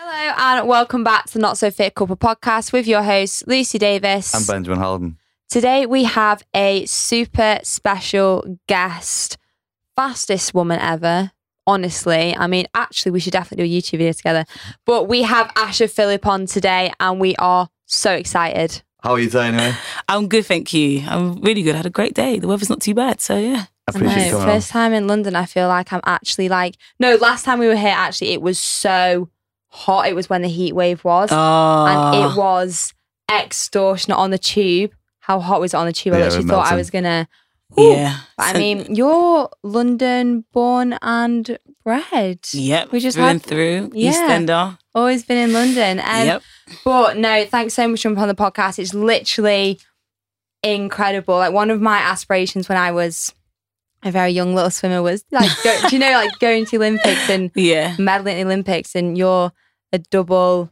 Hello and welcome back to the Not So Fit Couple podcast with your hosts Lucy Davis and Benjamin Holden. Today we have a super special guest, fastest woman ever. Honestly, I mean, actually, we should definitely do a YouTube video together. But we have Asha Phillip on today, and we are so excited. How are you today, anyway? I'm good, thank you. I'm really good. I had a great day. The weather's not too bad, so yeah. I appreciate you coming First time in London, I feel like I'm actually last time we were here, actually, it was so hot. It was when the heat wave was. And it was extortionate on the tube. How hot was it on the tube? I literally thought I was going to... Yeah. But I mean, you're London born and bred. Yep. We just through East Ender. Always been in London. Yep. But no, thanks so much for jumping on the podcast. It's literally incredible. Like, one of my aspirations when I was a very young little swimmer was like, going to Olympics and medaling in the Olympics, and you're a double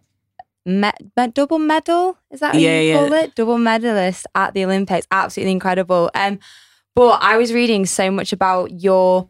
medal. Is that what you call it? Double medalist at the Olympics. Absolutely incredible. But I was reading so much about your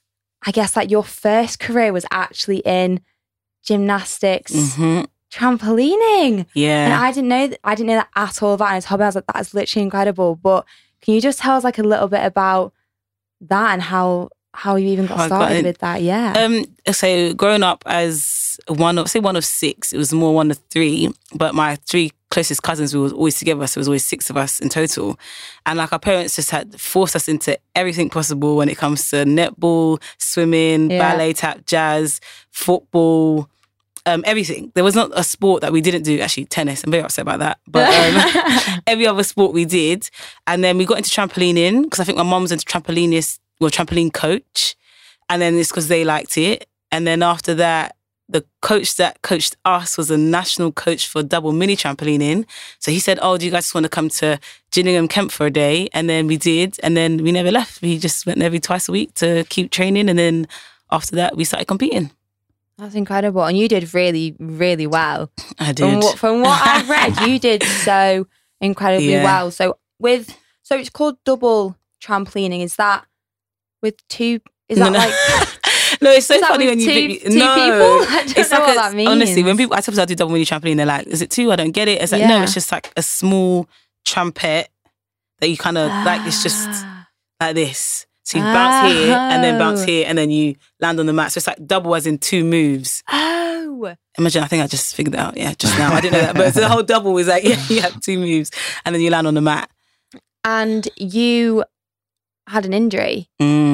first career was actually in gymnastics, trampolining. Yeah. And I didn't know that at all about his hobby. I was like, that is literally incredible. But can you just tell us like a little bit about that and how you even got started with that? Yeah. So growing up as one of six, it was more one of three, but my three closest cousins, we were always together, so it was always six of us in total. And like our parents just had forced us into everything possible when it comes to netball, swimming, ballet, tap, jazz, football, everything. There was not a sport that we didn't do. Actually, tennis. I'm very upset about that. But every other sport we did. And then we got into trampolining because I think my mum was into trampoline coach. And then it's because they liked it. And then after that, the coach that coached us was a national coach for double mini trampolining. So he said, do you guys just want to come to Gillingham Kemp for a day? And then we did. And then we never left. We just went every twice a week to keep training. And then after that, we started competing. That's incredible. And you did really, really well. I did. From what I've read, you did so incredibly well. So it's called double trampolining. Is that with two? Is that like... No, it's so funny when you two people. I don't know what that means. Honestly, when people I tell people I do double mini trampoline, they're like, "Is it two? I don't get it." It's like no, it's just like a small trumpet that you kind of like. It's just like this. So you bounce here and then bounce here and then you land on the mat. So it's like double as in two moves. Oh, imagine! I think I just figured it out. Yeah, just now I didn't know that, but the whole double is like you have two moves and then you land on the mat. And you had an injury.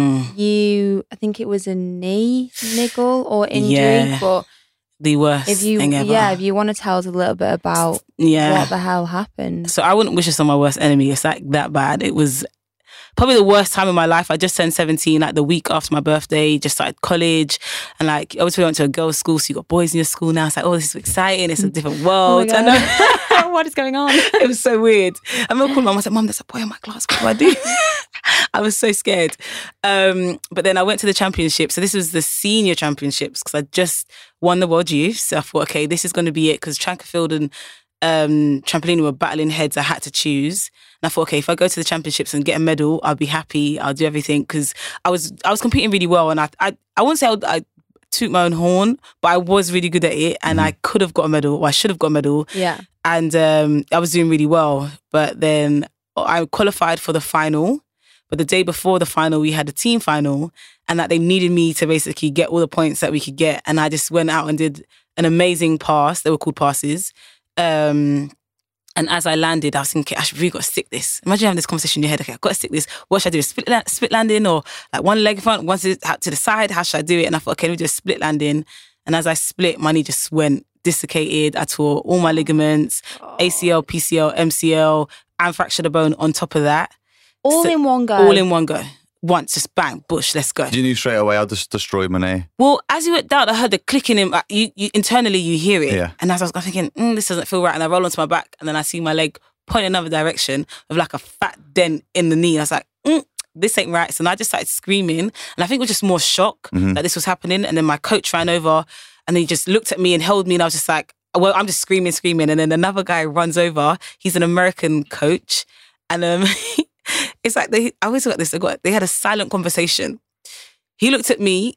I think it was a knee niggle or injury, but the worst thing ever. Yeah, if you want to tell us a little bit about what the hell happened. So I wouldn't wish this on my worst enemy. It's like that bad. It was probably the worst time in my life. I just turned 17, like the week after my birthday, just started college. And like, obviously we went to a girls' school, so you got boys in your school now. It's like, this is exciting. It's a different world. Oh my God. What is going on? It was so weird. I remember calling Mum. I said, Mum, there's a boy in my class. What do I do? I was so scared. But then I went to the championship. So this was the senior championships because I just won the World Youth. So I thought, okay, this is going to be it because track and field and trampoline were battling heads. I had to choose. And I thought, okay, if I go to the championships and get a medal, I'll be happy. I'll do everything because I was competing really well. And I wouldn't say I toot my own horn, but I was really good at it and I could have got a medal or I should have got a medal. Yeah. And I was doing really well. But then I qualified for the final. But the day before the final, we had a team final and that they needed me to basically get all the points that we could get. And I just went out and did an amazing pass. They were called passes. And as I landed, I was thinking, I really got to stick this. Imagine having this conversation in your head. Okay, I've got to stick this. What should I do? Split landing or like one leg front, one to the side? How should I do it? And I thought, okay, let me do a split landing. And as I split, my knee just went dislocated. I tore all my ligaments, ACL, PCL, MCL, and fractured a bone on top of that. All in one go? All in one go. Once, just bang, bush, let's go. You knew straight away I just destroyed my knee? Well, as you went down, I heard the clicking in, like, you internally you hear it. Yeah. And as I was thinking, this doesn't feel right. And I roll onto my back and then I see my leg point another direction with like a fat dent in the knee. I was like, this ain't right. So I just started screaming. And I think it was just more shock that this was happening. And then my coach ran over and he just looked at me and held me. And I was just like, well, I'm just screaming. And then another guy runs over. He's an American coach. And it's like, I always got this. They had a silent conversation. He looked at me,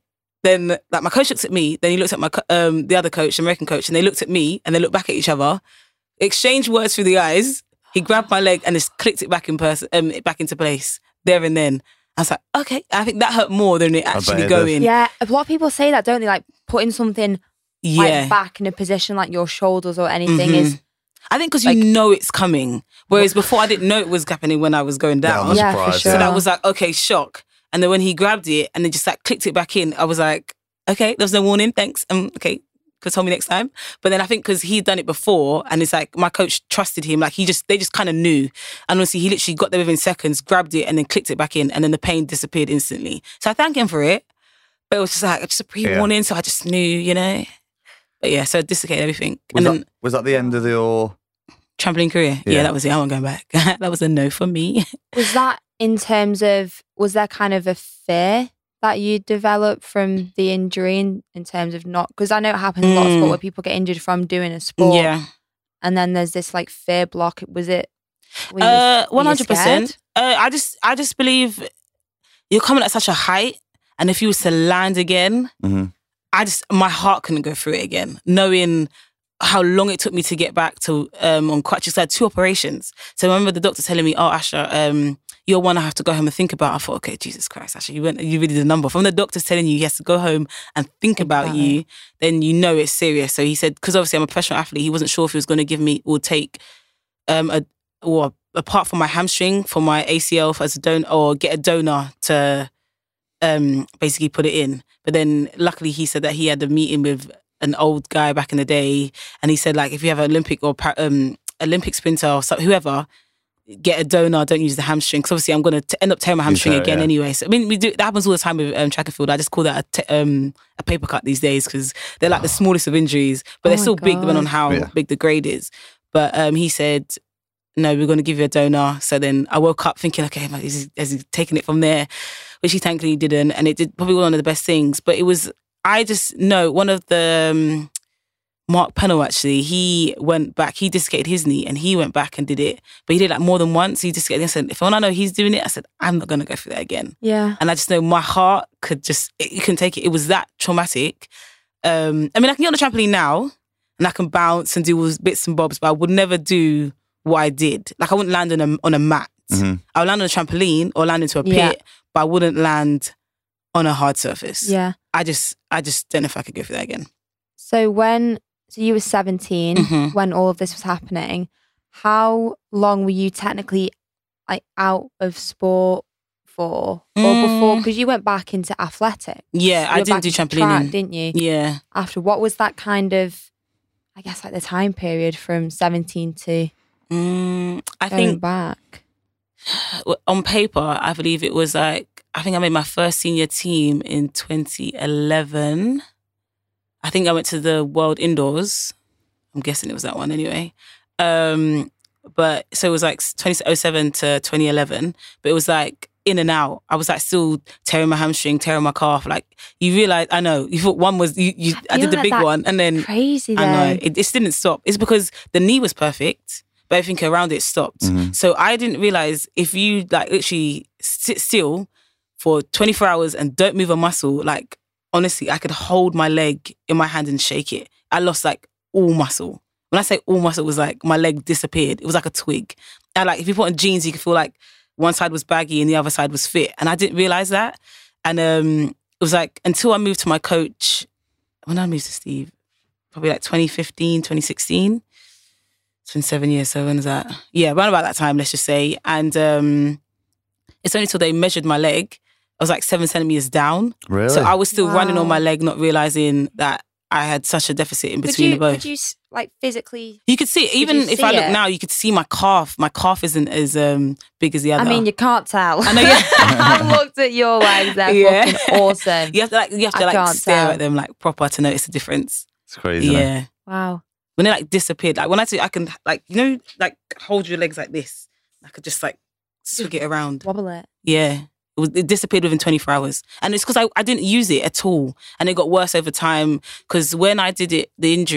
then like my coach looked at me, then he looked at my the other coach, the American coach, and they looked at me and they looked back at each other, exchanged words through the eyes. He grabbed my leg and just clicked it back back into place there and then. I was like, okay. I think that hurt more than it actually going. Yeah, a lot of people say that, don't they? Like putting something like back in a position like your shoulders or anything is. I think because you know it's coming. Whereas before I didn't know it was happening when I was going down. Yeah, I'm surprised. For sure. So that was like, okay, shock. And then when he grabbed it and then just like clicked it back in, I was like, okay, there was no warning, thanks. Okay, could tell me next time. But then I think because he'd done it before and it's like my coach trusted him, like they just kind of knew. And honestly, he literally got there within seconds, grabbed it and then clicked it back in and then the pain disappeared instantly. So I thank him for it. But it was just like, just a pre-warning, so I just knew, you know. But yeah, so I dislocated everything. Was that the end of your trampoline career? Yeah, that was it. I wasn't going back. That was a no for me. Was that in terms of, was there kind of a fear that you developed from the injury in terms of not, because I know it happens a lot of sport where people get injured from doing a sport. Yeah. And then there's this like fear block. Was it? 100%. I just believe you're coming at such a height, and if you was to land again, my heart couldn't go through it again, knowing how long it took me to get back to on crutches. I had 2 operations. So I remember the doctor telling me, oh, Asha, you're one I have to go home and think about. I thought, okay, Jesus Christ, Asha, you really did a number. From the doctor's telling you he has to go home and think about you, then you know it's serious. So he said, because obviously I'm a professional athlete, he wasn't sure if he was going to give me or take apart from my hamstring for my ACL as a donor, or get a donor to basically put it in. But then luckily he said that he had a meeting with an old guy back in the day, and he said like, if you have an Olympic or Olympic sprinter or whoever, get a donor, don't use the hamstring, because obviously I'm going to end up tearing my hamstring again anyway. So I mean, that happens all the time with track and field. I just call that a paper cut these days, because they're like the smallest of injuries, but they're still big depending on how big the grade is. But he said, no, we're going to give you a donor. So then I woke up thinking, okay, has he taken it from there? Which he thankfully didn't, and it did probably one of the best things. But it was, I just know one of the Mark Pennell, actually, he went back, he dislocated his knee and he went back and did it. But he did like more than once. He dislocated, I said, if I know he's doing it, I said, I'm not going to go through that again. Yeah. And I just know my heart it couldn't take it. It was that traumatic. I mean, I can get on the trampoline now and I can bounce and do all those bits and bobs, but I would never do what I did. Like I wouldn't land on a mat. I would land on a trampoline or land into a pit, but I wouldn't land on a hard surface. Yeah. I just don't know if I could go through that again. So you were 17 when all of this was happening. How long were you technically like out of sport for, or before? Because you went back into athletics. Yeah, I didn't do trampolining, didn't you? Yeah. After, what was that kind of, I guess, like the time period from 17 to I going think back? On paper, I believe it was like, I think I made my first senior team in 2011. I think I went to the World Indoors. I'm guessing it was that one anyway. But so it was like 2007 to 2011. But it was like in and out. I was like still tearing my hamstring, tearing my calf. Like you realize, I know, you thought one was, I did the big one and then. Crazy though. I know, it didn't stop. It's because the knee was perfect, but everything around it stopped. So I didn't realize if you like literally sit still for 24 hours and don't move a muscle, like honestly, I could hold my leg in my hand and shake it. I lost like all muscle. When I say all muscle, it was like my leg disappeared. It was like a twig. And like if you put on jeans, you could feel like one side was baggy and the other side was fit. And I didn't realize that. And it was like until I moved to my coach, when I moved to Steve, probably like 2015, 2016. It's been 7 years, so when is that? Yeah, around about that time, let's just say. And it's only till they measured my leg, I was like 7 centimeters down. Really? So I was still running on my leg, not realizing that I had such a deficit in between the both. Could you like physically? You could see it. Even if I look now, you could see my calf. My calf isn't as big as the other. I mean, you can't tell. I know. Yeah. I looked at your legs. They're fucking awesome. You have to stare at them like proper to notice the difference. It's crazy. Yeah. Yeah. Wow. When they like disappeared, like when I can like, you know, like hold your legs like this. I could just like swig it around. Wobble it. Yeah. It disappeared within 24 hours. And it's because I didn't use it at all. And it got worse over time because when I did it, the injury,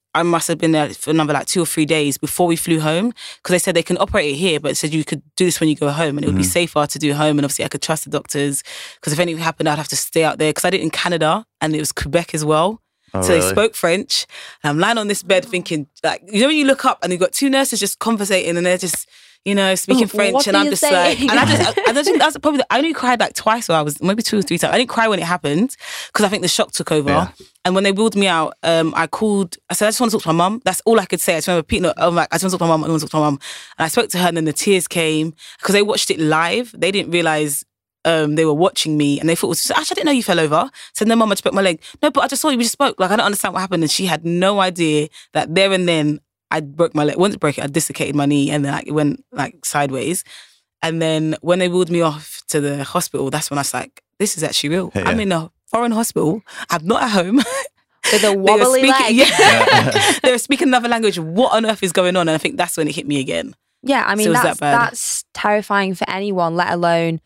I must have been there for another like 2 or 3 days before we flew home, because they said they can operate it here, but it said you could do this when you go home and it would be safer to do home. And obviously I could trust the doctors, because if anything happened, I'd have to stay out there, because I did it in Canada and it was Quebec as well. Oh, so really? they spoke French. And I'm lying on this bed thinking, like, you know when you look up and you've got 2 nurses just conversating and they're just, you know, speaking French, what and are I'm you just saying? like, and I don't think that's probably, I only cried like twice, or I was maybe 2 or 3 times. I didn't cry when it happened because I think the shock took over. Yeah. And when they wheeled me out, I said, I just want to talk to my mum. That's all I could say. I just remember repeating, I'm like, I just want to talk to my mum, I want to talk to my mum. And I spoke to her, and then the tears came because they watched it live. They didn't realise they were watching me, and they thought, it was, Ash, I didn't know you fell over. I said, no, mum, I just broke my leg. No, but I just saw you, we just spoke. Like, I don't understand what happened. And she had no idea that there and then I broke my leg. Once it broke it, I dislocated my knee, and then like, it went like sideways. And then when they wheeled me off to the hospital, that's when I was like, this is actually real. Yeah. I'm in a foreign hospital. I'm not at home. With a wobbly leg. Yeah. They were speaking another language. What on earth is going on? And I think that's when it hit me again. Yeah, I mean, So it was that bad. that's terrifying for anyone, let alone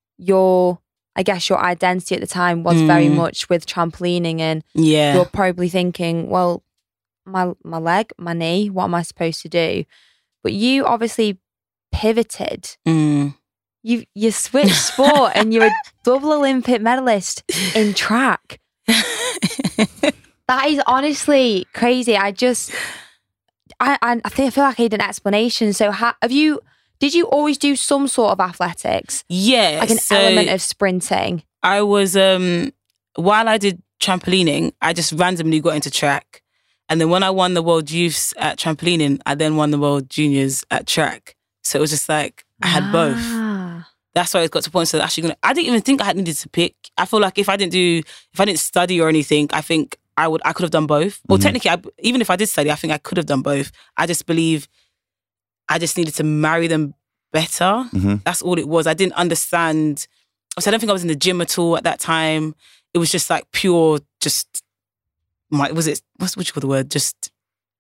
I guess your identity at the time was very much with trampolining, and Yeah. you're probably thinking, well, my leg, my knee, what am I supposed to do? But you obviously pivoted. Mm. You switched sport and you're a double Olympic medalist in track. That is honestly crazy. I feel like I need an explanation. So did you always do some sort of athletics? Yeah. Like an element of sprinting? I was, while I did trampolining, I just randomly got into track. And then when I won the World Youths at trampolining, I then won the World Juniors at track. So it was just like, I had both. Ah. That's why it got to a point. So actually, I didn't even think I had needed to pick. I feel like if I didn't study or anything, I think I could have done both. Well, technically, even if I did study, I think I could have done both. I just believe I just needed to marry them better. That's all it was. I didn't understand. I don't think I was in the gym at all at that time. It was just like pure, just what you call the word? Just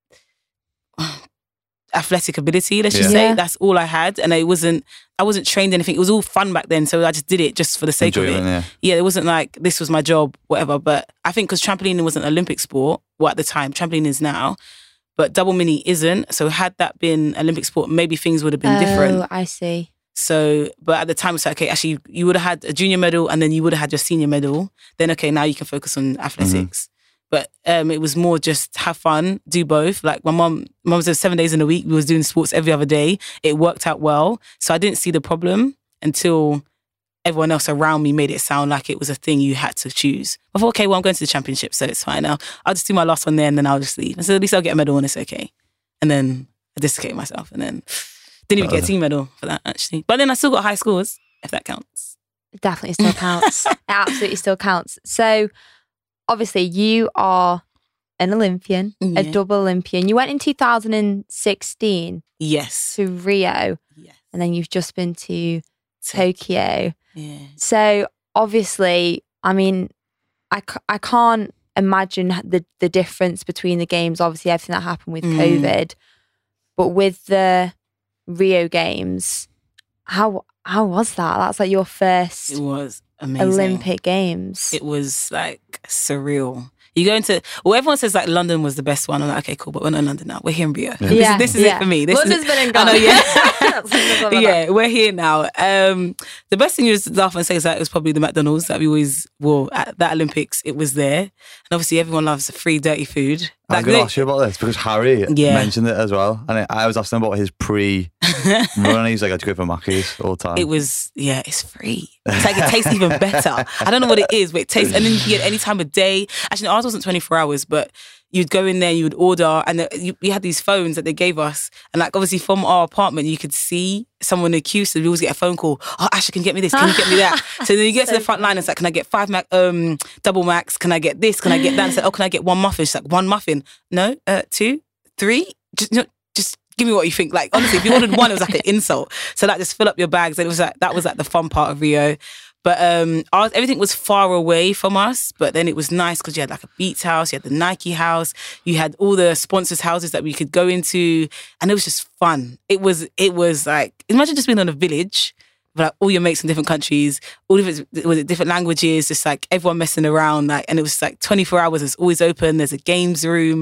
athletic ability, let's just say. Yeah. That's all I had. And I wasn't trained anything. It was all fun back then. So I just did it just for the sake of it. Yeah, it wasn't like this was my job, whatever. But I think because trampolining wasn't an Olympic sport, well, at the time, trampolining is now, but double mini isn't. So had that been Olympic sport, maybe things would have been different. Oh, I see. So, but at the time it's like, okay, actually you would have had a junior medal and then you would have had your senior medal. Then, okay, now you can focus on athletics. But it was more just have fun, do both. Like my mum was there 7 days in a week. We was doing sports every other day. It worked out well. So I didn't see the problem until everyone else around me made it sound like it was a thing you had to choose. I thought, okay, well, I'm going to the championship, so it's fine now. I'll just do my last one there and then I'll just leave. And so at least I'll get a medal and it's okay. And then I dislocated myself and then didn't even get a team medal for that, actually. But then I still got high scores, if that counts. It definitely still counts. It absolutely still counts. So obviously you are an Olympian, a double Olympian. You went in 2016 Yes. to Rio, Yes. and then you've just been to Tokyo. Yeah. So obviously, I mean, I can't imagine the difference between the games. Obviously, everything that happened with COVID, but with the Rio Games, how was that? That's like your first It was amazing. Olympic Games. It was like surreal. You go into, well, everyone says like London was the best one. I'm like, okay, cool, but we're not in London now. We're here in Rio. Yeah. This is it for me. London's been in I know, yeah. yeah, we're here now. The best thing you was laugh and say is that it was probably the McDonald's that we always wore at that Olympics. It was there, and obviously everyone loves free dirty food. I was going to ask you about this because Harry mentioned it as well, and I was asking about his pre-run. He's like, I had to go for Mackey's all the time. It was, it's free. It's like it tastes even better. I don't know what it is, but it tastes, and then you get any time of day. Actually, no, ours wasn't 24 hours, but you'd go in there, you would order, and we had these phones that they gave us. And like, obviously from our apartment, you could see someone in the queue. So we always get a phone call. Oh, Ashley, can you get me this? Can you get me that? So then you get to the front line, it's like, can I get 5 double Macs? Can I get this? Can I get that? And it's like, oh, can I get 1 muffin? She's like, 1 muffin? No, 2, 3? Just give me what you think. Like, honestly, if you ordered 1, it was like an insult. So like, just fill up your bags. And it was like, that was like the fun part of Rio. But everything was far away from us, but then it was nice because you had like a Beats house, you had the Nike house, you had all the sponsors' houses that we could go into, and it was just fun. It was like, imagine just being on a village with like all your mates in different countries, all different languages, just like everyone messing around, like, and it was like 24 hours, it's always open, there's a games room,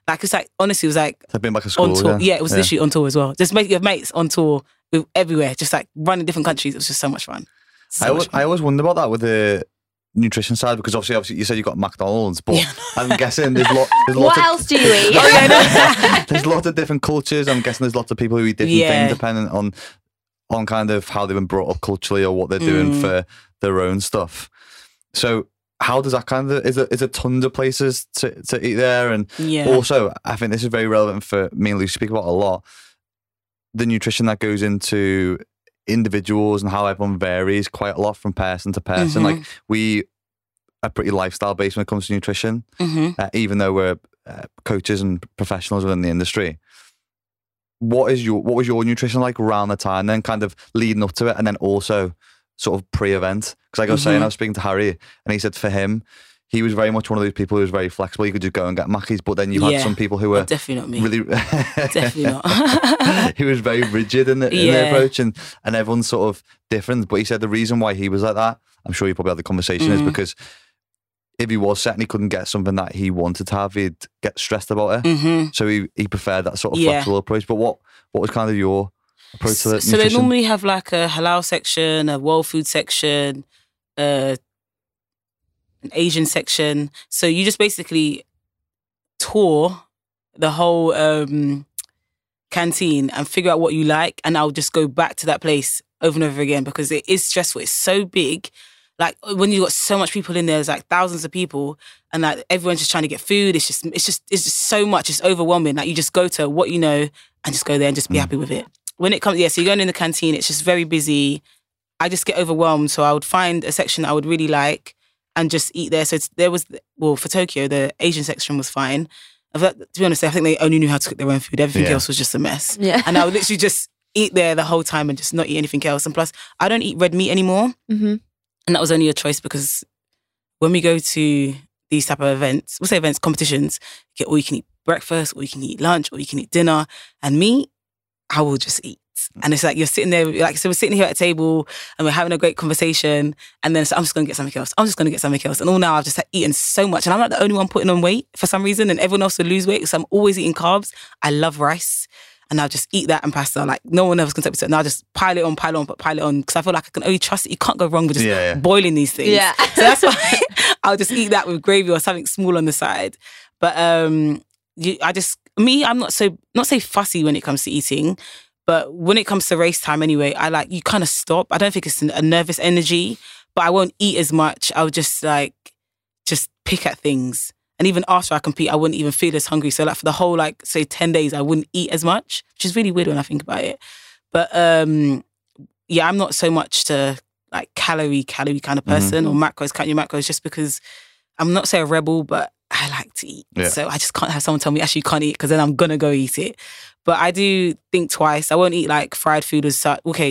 Like, it's like, honestly, it was like I've been back to school. on tour. Yeah, it was literally on tour as well. Just make your mates on tour with everywhere, just like running different countries. It was just so much fun. I always wonder about that with the nutrition side, because obviously you said you got McDonald's, but I'm guessing there's lots what of, else do you eat? there's lots of different cultures. I'm guessing there's lots of people who eat different things depending on kind of how they've been brought up culturally or what they're doing for their own stuff. So how does that kind of, is there tons of places to eat there? And also, I think this is very relevant for me and Lucy speak about a lot, the nutrition that goes into individuals and how everyone varies quite a lot from person to person. Like, we are pretty lifestyle based when it comes to nutrition, even though we're coaches and professionals within the industry. What was your nutrition like around the time then, kind of leading up to it, and then also sort of pre-event? Because like I was saying, I was speaking to Harry and he said for him, he was very much one of those people who was very flexible. You could just go and get Mackies, but then you had some people who were definitely not me. Really, definitely not. He was very rigid in the approach, and everyone's sort of different. But he said the reason why he was like that, I'm sure you probably had the conversation, is because if he was set and he couldn't get something that he wanted to have, he'd get stressed about it. So he preferred that sort of flexible approach. But what was kind of your approach to the nutrition? So they normally have like a halal section, a world food section, an Asian section. So you just basically tour the whole canteen and figure out what you like, and I'll just go back to that place over and over again, because it is stressful. It's so big. Like, when you got so much people in there, there's like thousands of people, and like everyone's just trying to get food. It's just so much. It's overwhelming. Like, you just go to what you know and just go there and just be happy with it. When it comes, so you're going in the canteen, it's just very busy. I just get overwhelmed. So I would find a section I would really like and just eat there. So for Tokyo, the Asian section was fine. To be honest, I think they only knew how to cook their own food. Everything else was just a mess. Yeah. And I would literally just eat there the whole time and just not eat anything else. And plus, I don't eat red meat anymore. And that was only a choice because when we go to these type of events, we'll say events, competitions, you get all you can eat breakfast, or you can eat lunch, or you can eat dinner. And me, I will just eat. And it's like you're sitting there, like, so we're sitting here at a table and we're having a great conversation, and then I'm just going to get something else. I'm just going to get something else. And all now I've just eaten so much, and I'm not the only one putting on weight for some reason, and everyone else will lose weight. So I'm always eating carbs. I love rice. And I'll just eat that and pasta. Like, no one else can take me to it. And I'll just pile it on. Because I feel like I can only trust it. You can't go wrong with just boiling these things. Yeah. So that's why I'll just eat that with gravy or something small on the side. But I'm not so fussy when it comes to eating. But when it comes to race time anyway, you kind of stop. I don't think it's a nervous energy, but I won't eat as much. I'll just pick at things. And even after I compete, I wouldn't even feel as hungry. So like for the whole, say 10 days, I wouldn't eat as much, which is really weird when I think about it. But I'm not so much to calorie kind of person or macros, count your macros, just because I'm not say a rebel, but I like to eat. Yeah. So I just can't have someone tell me, actually you can't eat, because then I'm going to go eat it. But I do think twice. I won't eat fried food as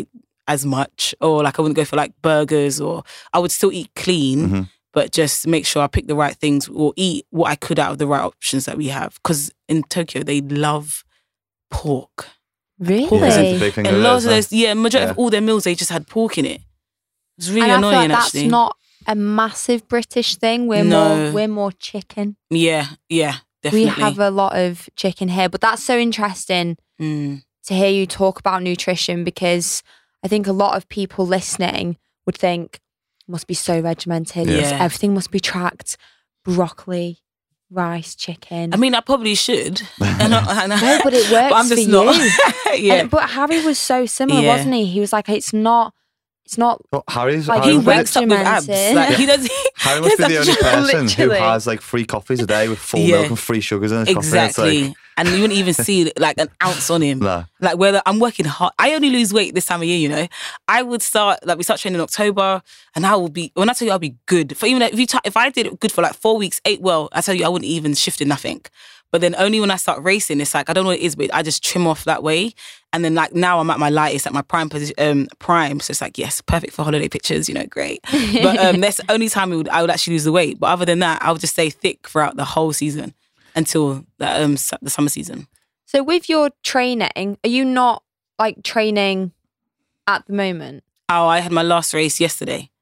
much, or I wouldn't go for burgers, or I would still eat clean. But just make sure I pick the right things or eat what I could out of the right options that we have. Because in Tokyo, they love pork. Really? Pork is a big thing. And lots of those, majority of all their meals, they just had pork in it. It's really annoying, that's actually. Not a massive British thing. We're more chicken. Yeah, definitely. We have a lot of chicken here. But that's so interesting to hear you talk about nutrition, because I think a lot of people listening would think, must be so regimented. Yeah. Everything must be tracked. Broccoli, rice, chicken. I mean, I probably should. No, but it works but I'm just for not. you. But Harry was so similar, wasn't he? He was like, it's not. Well, Harry's he wakes up with abs. He does. Harry must be the only person who has 3 coffees a day with full milk and 3 sugars in his coffee. Exactly. And you wouldn't even see an ounce on him. No. I'm working hard. I only lose weight this time of year, I would start, we start training in October, and I will be, when I tell you I'll be good, for even if I did it good for 4 weeks, ate well, I tell you I wouldn't even shift in nothing. But then only when I start racing, it's I don't know what it is, but I just trim off that way. And then now I'm at my lightest, at my prime position, prime. So it's yes, perfect for holiday pictures, great. But that's the only time I would actually lose the weight. But other than that, I would just stay thick throughout the whole season until the summer season. So with your training, are you not training at the moment? Oh, I had my last race yesterday.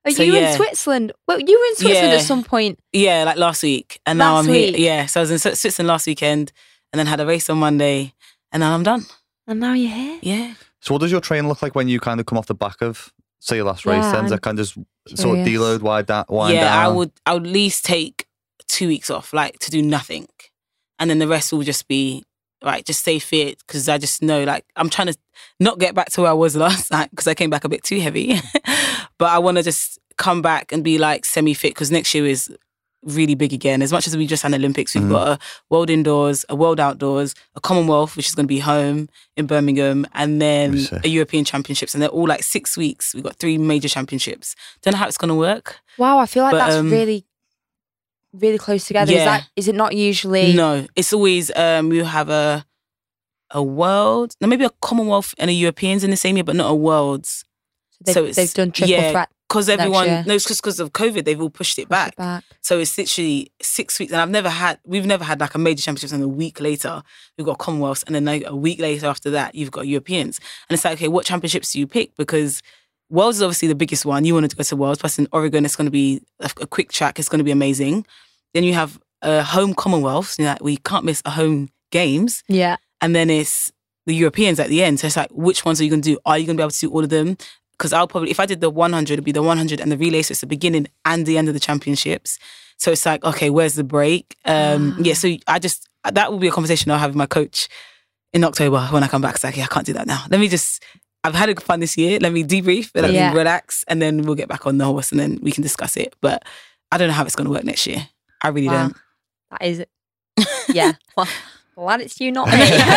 Are you in Switzerland? Well, you were in Switzerland at some point. Yeah, like last week. And now I'm here. Yeah, so I was in Switzerland last weekend and then had a race on Monday and now I'm done. And now you're here? Yeah. So what does your training look like when you kind of come off the back of, say, your last race then? Is that kind of just sort of deload, wind down? I would at least take 2 weeks off, like to do nothing. And then the rest will just be, right, just stay fit because I just know, like, I'm trying to not get back to where I was last night because I came back a bit too heavy. But I want to just come back and be like semi-fit because next year is really big again. As much as we just had Olympics, we've got a World Indoors, a World Outdoors, a Commonwealth, which is going to be home in Birmingham, and then a European Championships. And they're all like 6 weeks. We've got 3 major championships. Don't know how it's going to work. Wow, I feel like that's really, really close together. Yeah. Is it not usually? No, it's always, you have a World, no, maybe a Commonwealth and a Europeans in the same year, but not a Worlds. They've done triple threat. Because everyone, no, it's just because of COVID, they've all pushed it back. So it's literally 6 weeks. And we've never had like a major championships and a week later, we've got Commonwealths. And then like a week later after that, you've got Europeans. And it's like, okay, what championships do you pick? Because Worlds is obviously the biggest one. You wanted to go to Worlds. Plus in Oregon, it's going to be a quick track. It's going to be amazing. Then you have a home Commonwealths. You know, we can't miss a home games. Yeah. And then it's the Europeans at the end. So it's like, which ones are you going to do? Are you going to be able to do all of them? Because I'll probably, if I did the 100, it'd be the 100 and the relay. So it's the beginning and the end of the championships. So it's like, okay, where's the break? Yeah, so that will be a conversation I'll have with my coach in October when I come back. It's like, yeah, I can't do that now. I've had fun this year. Let me debrief, let me relax, and then we'll get back on the horse and then we can discuss it. But I don't know how it's going to work next year. I really don't. That is it. Yeah. Well, glad it's you, not me.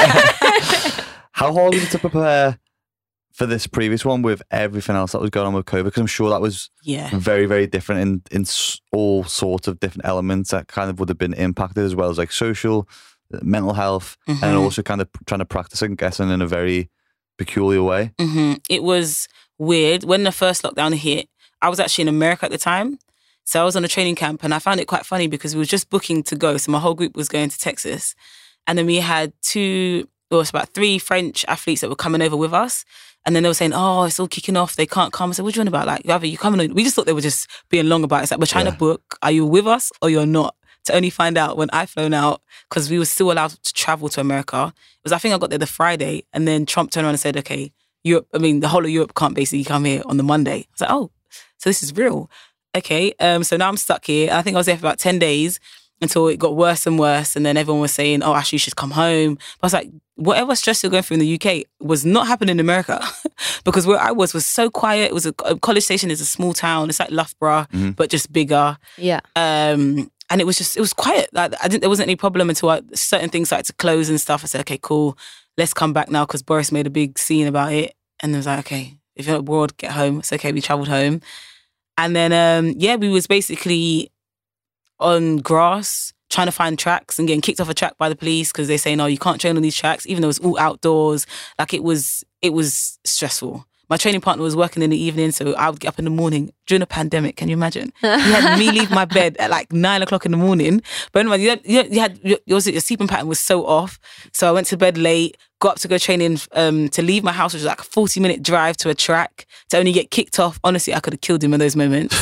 How hard was it to prepare for this previous one with everything else that was going on with COVID? Because I'm sure that was very, very different in all sorts of different elements that kind of would have been impacted, as well as like social, mental health, and also kind of trying to practice, I'm guessing, in a very peculiar way. It was weird. When the first lockdown hit, I was actually in America at the time. So I was on a training camp and I found it quite funny because we were just booking to go. So my whole group was going to Texas. And then we had 3 French athletes that were coming over with us. And then they were saying, oh, it's all kicking off. They can't come. I said, what do you want about? Like, are you coming? We just thought they were just being long about it. It's like, we're trying to book. Are you with us or you're not? To only find out when I flown out, because we were still allowed to travel to America. I think I got there the Friday. And then Trump turned around and said, okay, the whole of Europe can't basically come here on the Monday. I was like, oh, so this is real. Okay, so now I'm stuck here. I think I was there for about 10 days until it got worse and worse. And then everyone was saying, oh, Ashley, you should come home. But I was like, whatever stress you're going through in the UK was not happening in America because where I was so quiet. It was a College Station is a small town. It's like Loughborough, but just bigger. Yeah. And it was quiet. Like there wasn't any problem until certain things started to close and stuff. I said, okay, cool. Let's come back now because Boris made a big scene about it. And I was like, okay, if you're abroad, get home. It's okay. We travelled home. And then, we was basically on grass, trying to find tracks and getting kicked off a track by the police because they say, no, you can't train on these tracks, even though it's all outdoors. Like it was stressful. My training partner was working in the evening, so I would get up in the morning during a pandemic. Can you imagine? He had me leave my bed at like 9 o'clock in the morning. But anyway, your sleeping pattern was so off. So I went to bed late, got up to go training, to leave my house, which was like a 40-minute drive to a track, to only get kicked off. Honestly, I could have killed him in those moments.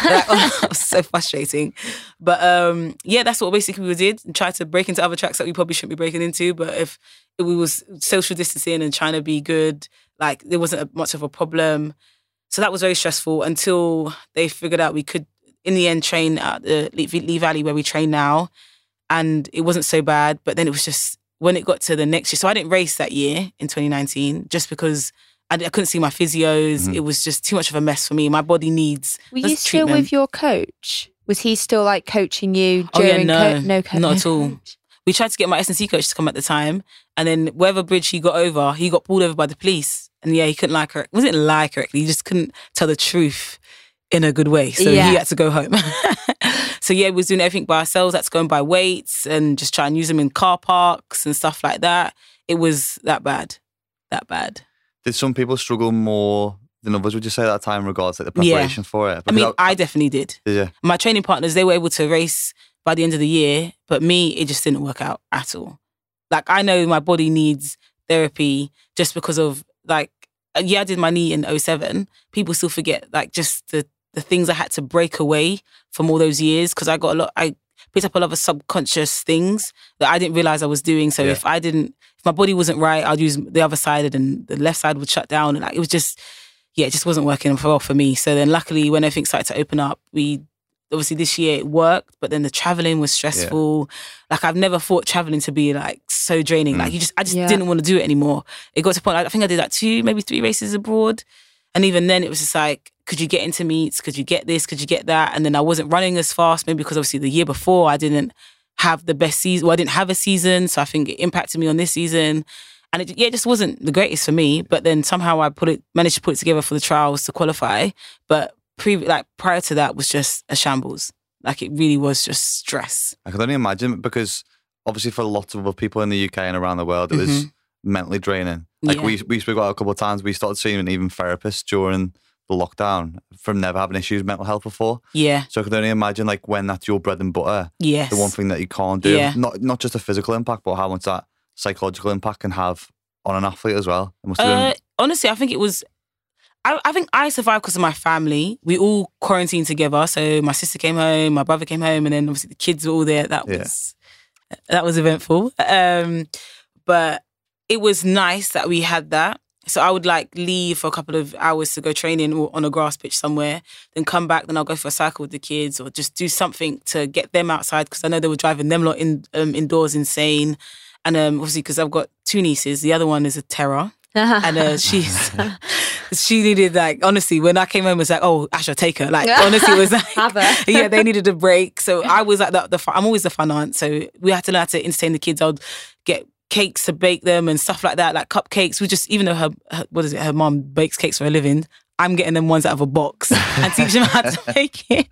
It was so frustrating. But that's what basically we did. Tried to break into other tracks that we probably shouldn't be breaking into. But if we was social distancing and trying to be good, like there wasn't much of a problem. So that was very stressful until they figured out we could, in the end, train at the Lee Valley where we train now. And it wasn't so bad. But then it was just, when it got to the next year, so I didn't race that year in 2019 just because I couldn't see my physios. It was just too much of a mess for me. My body needs Were you still treatment. With your coach? Was he still like coaching you during no, not at all. We tried to get my S&C coach to come at the time, and then whatever bridge he got over, he got pulled over by the police. And he couldn't lie correctly. Wasn't lie correctly, he just couldn't tell the truth in a good way. So he had to go home. So we was doing everything by ourselves. That's going by weights and just try and use them in car parks and stuff like that. It was that bad. Did some people struggle more than others, would you say, at that time in regards to the preparation for it? Because I definitely did. Did you? My training partners, they were able to race by the end of the year, but me, it just didn't work out at all. Like, I know my body needs therapy just because of, like, I did my knee in 2007. People still forget, like, just the the things I had to break away from all those years, because I picked up a lot of subconscious things that I didn't realize I was doing. So if my body wasn't right, I'd use the other side and the left side would shut down. And like, it was just, it just wasn't working well for me. So then luckily when everything started to open up, obviously this year it worked, but then the traveling was stressful. Like I've never thought traveling to be like so draining. Like I just didn't want to do it anymore. It got to a point, I think I did like 2, maybe 3 races abroad. And even then it was just like, could you get into meets? Could you get this? Could you get that? And then I wasn't running as fast, maybe because obviously the year before I didn't have the best season. Well, I didn't have a season. So I think it impacted me on this season. And it just wasn't the greatest for me. But then somehow I managed to put it together for the trials to qualify. But prior to that was just a shambles. Like it really was just stress. I could only imagine, because obviously for lots of other people in the UK and around the world, it was mentally draining. Like we spoke about it a couple of times. We started seeing even therapists during the lockdown from never having issues with mental health before. Yeah. So I could only imagine like when that's your bread and butter. Yes. The one thing that you can't do. Yeah. Not just a physical impact, but how much that psychological impact can have on an athlete as well. It must have been... Honestly, I think it was... I think I survived because of my family. We all quarantined together. So my sister came home, my brother came home, and then obviously the kids were all there. That was eventful. But it was nice that we had that. So I would like leave for a couple of hours to go training on a grass pitch somewhere, then come back, then I'll go for a cycle with the kids or just do something to get them outside, because I know they were driving them lot indoors insane. And obviously because I've got 2 nieces, the other one is a terror. And she needed, like, honestly, when I came home, it was like, oh, Asha, take her. Like, honestly, it was like, yeah, they needed a break. So I was like, I'm always the fun aunt. So we had to learn how to entertain the kids. I'd get cakes to bake them and stuff like that, like cupcakes. We just, even though her mom bakes cakes for a living, I'm getting them ones out of a box and teaching them how to make it.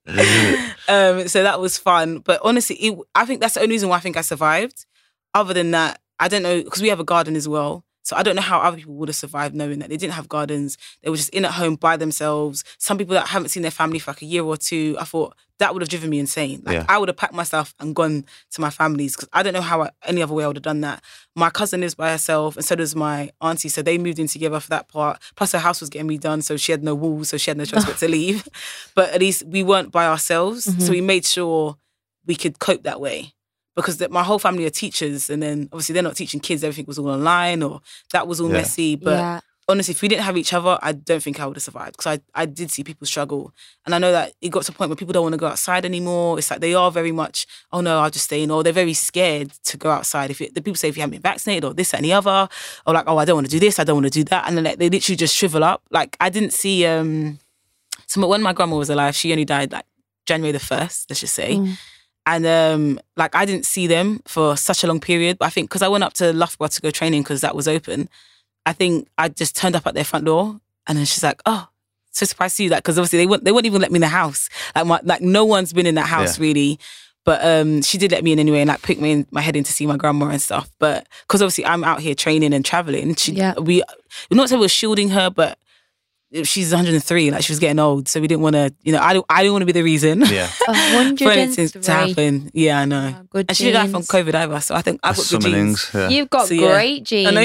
So that was fun. But honestly, I think that's the only reason why I think I survived. Other than that, I don't know, because we have a garden as well. So I don't know how other people would have survived knowing that they didn't have gardens. They were just in at home by themselves. Some people that haven't seen their family for like a year or 2, I thought that would have driven me insane. Like I would have packed my stuff and gone to my family's, because I don't know how any other way I would have done that. My cousin lives by herself and so does my auntie. So they moved in together for that part. Plus her house was getting redone, so she had no walls, so she had no choice but to leave. But at least we weren't by ourselves. Mm-hmm. So we made sure we could cope that way. Because my whole family are teachers, and then obviously they're not teaching kids. Everything was all online, or that was all messy. But honestly, if we didn't have each other, I don't think I would have survived, because I did see people struggle. And I know that it got to a point where people don't want to go outside anymore. It's like they are very much, oh no, I'll just stay in, or they're very scared to go outside. The people say if you haven't been vaccinated or this, that and the other, or like, oh, I don't want to do this, I don't want to do that. And then like, they literally just shrivel up. Like I didn't see, so when my grandma was alive, she only died like January the 1st, let's just say. And like I didn't see them for such a long period. But I think because I went up to Loughborough to go training because that was open, I think I just turned up at their front door, and then she's like, "Oh, so surprised to see you." That because obviously they wouldn't even let me in the house. Like no one's been in that house really. But she did let me in anyway, and like picked me in my head in to see my grandma and stuff. But because obviously I'm out here training and traveling, we're not saying we're shielding her, but she's 103, like she was getting old, so we didn't want to, I didn't want to be the reason for anything to happen. Yeah, I know. Good and she didn't die from COVID either, so I think I've got good genes. Yeah. You've got great genes. I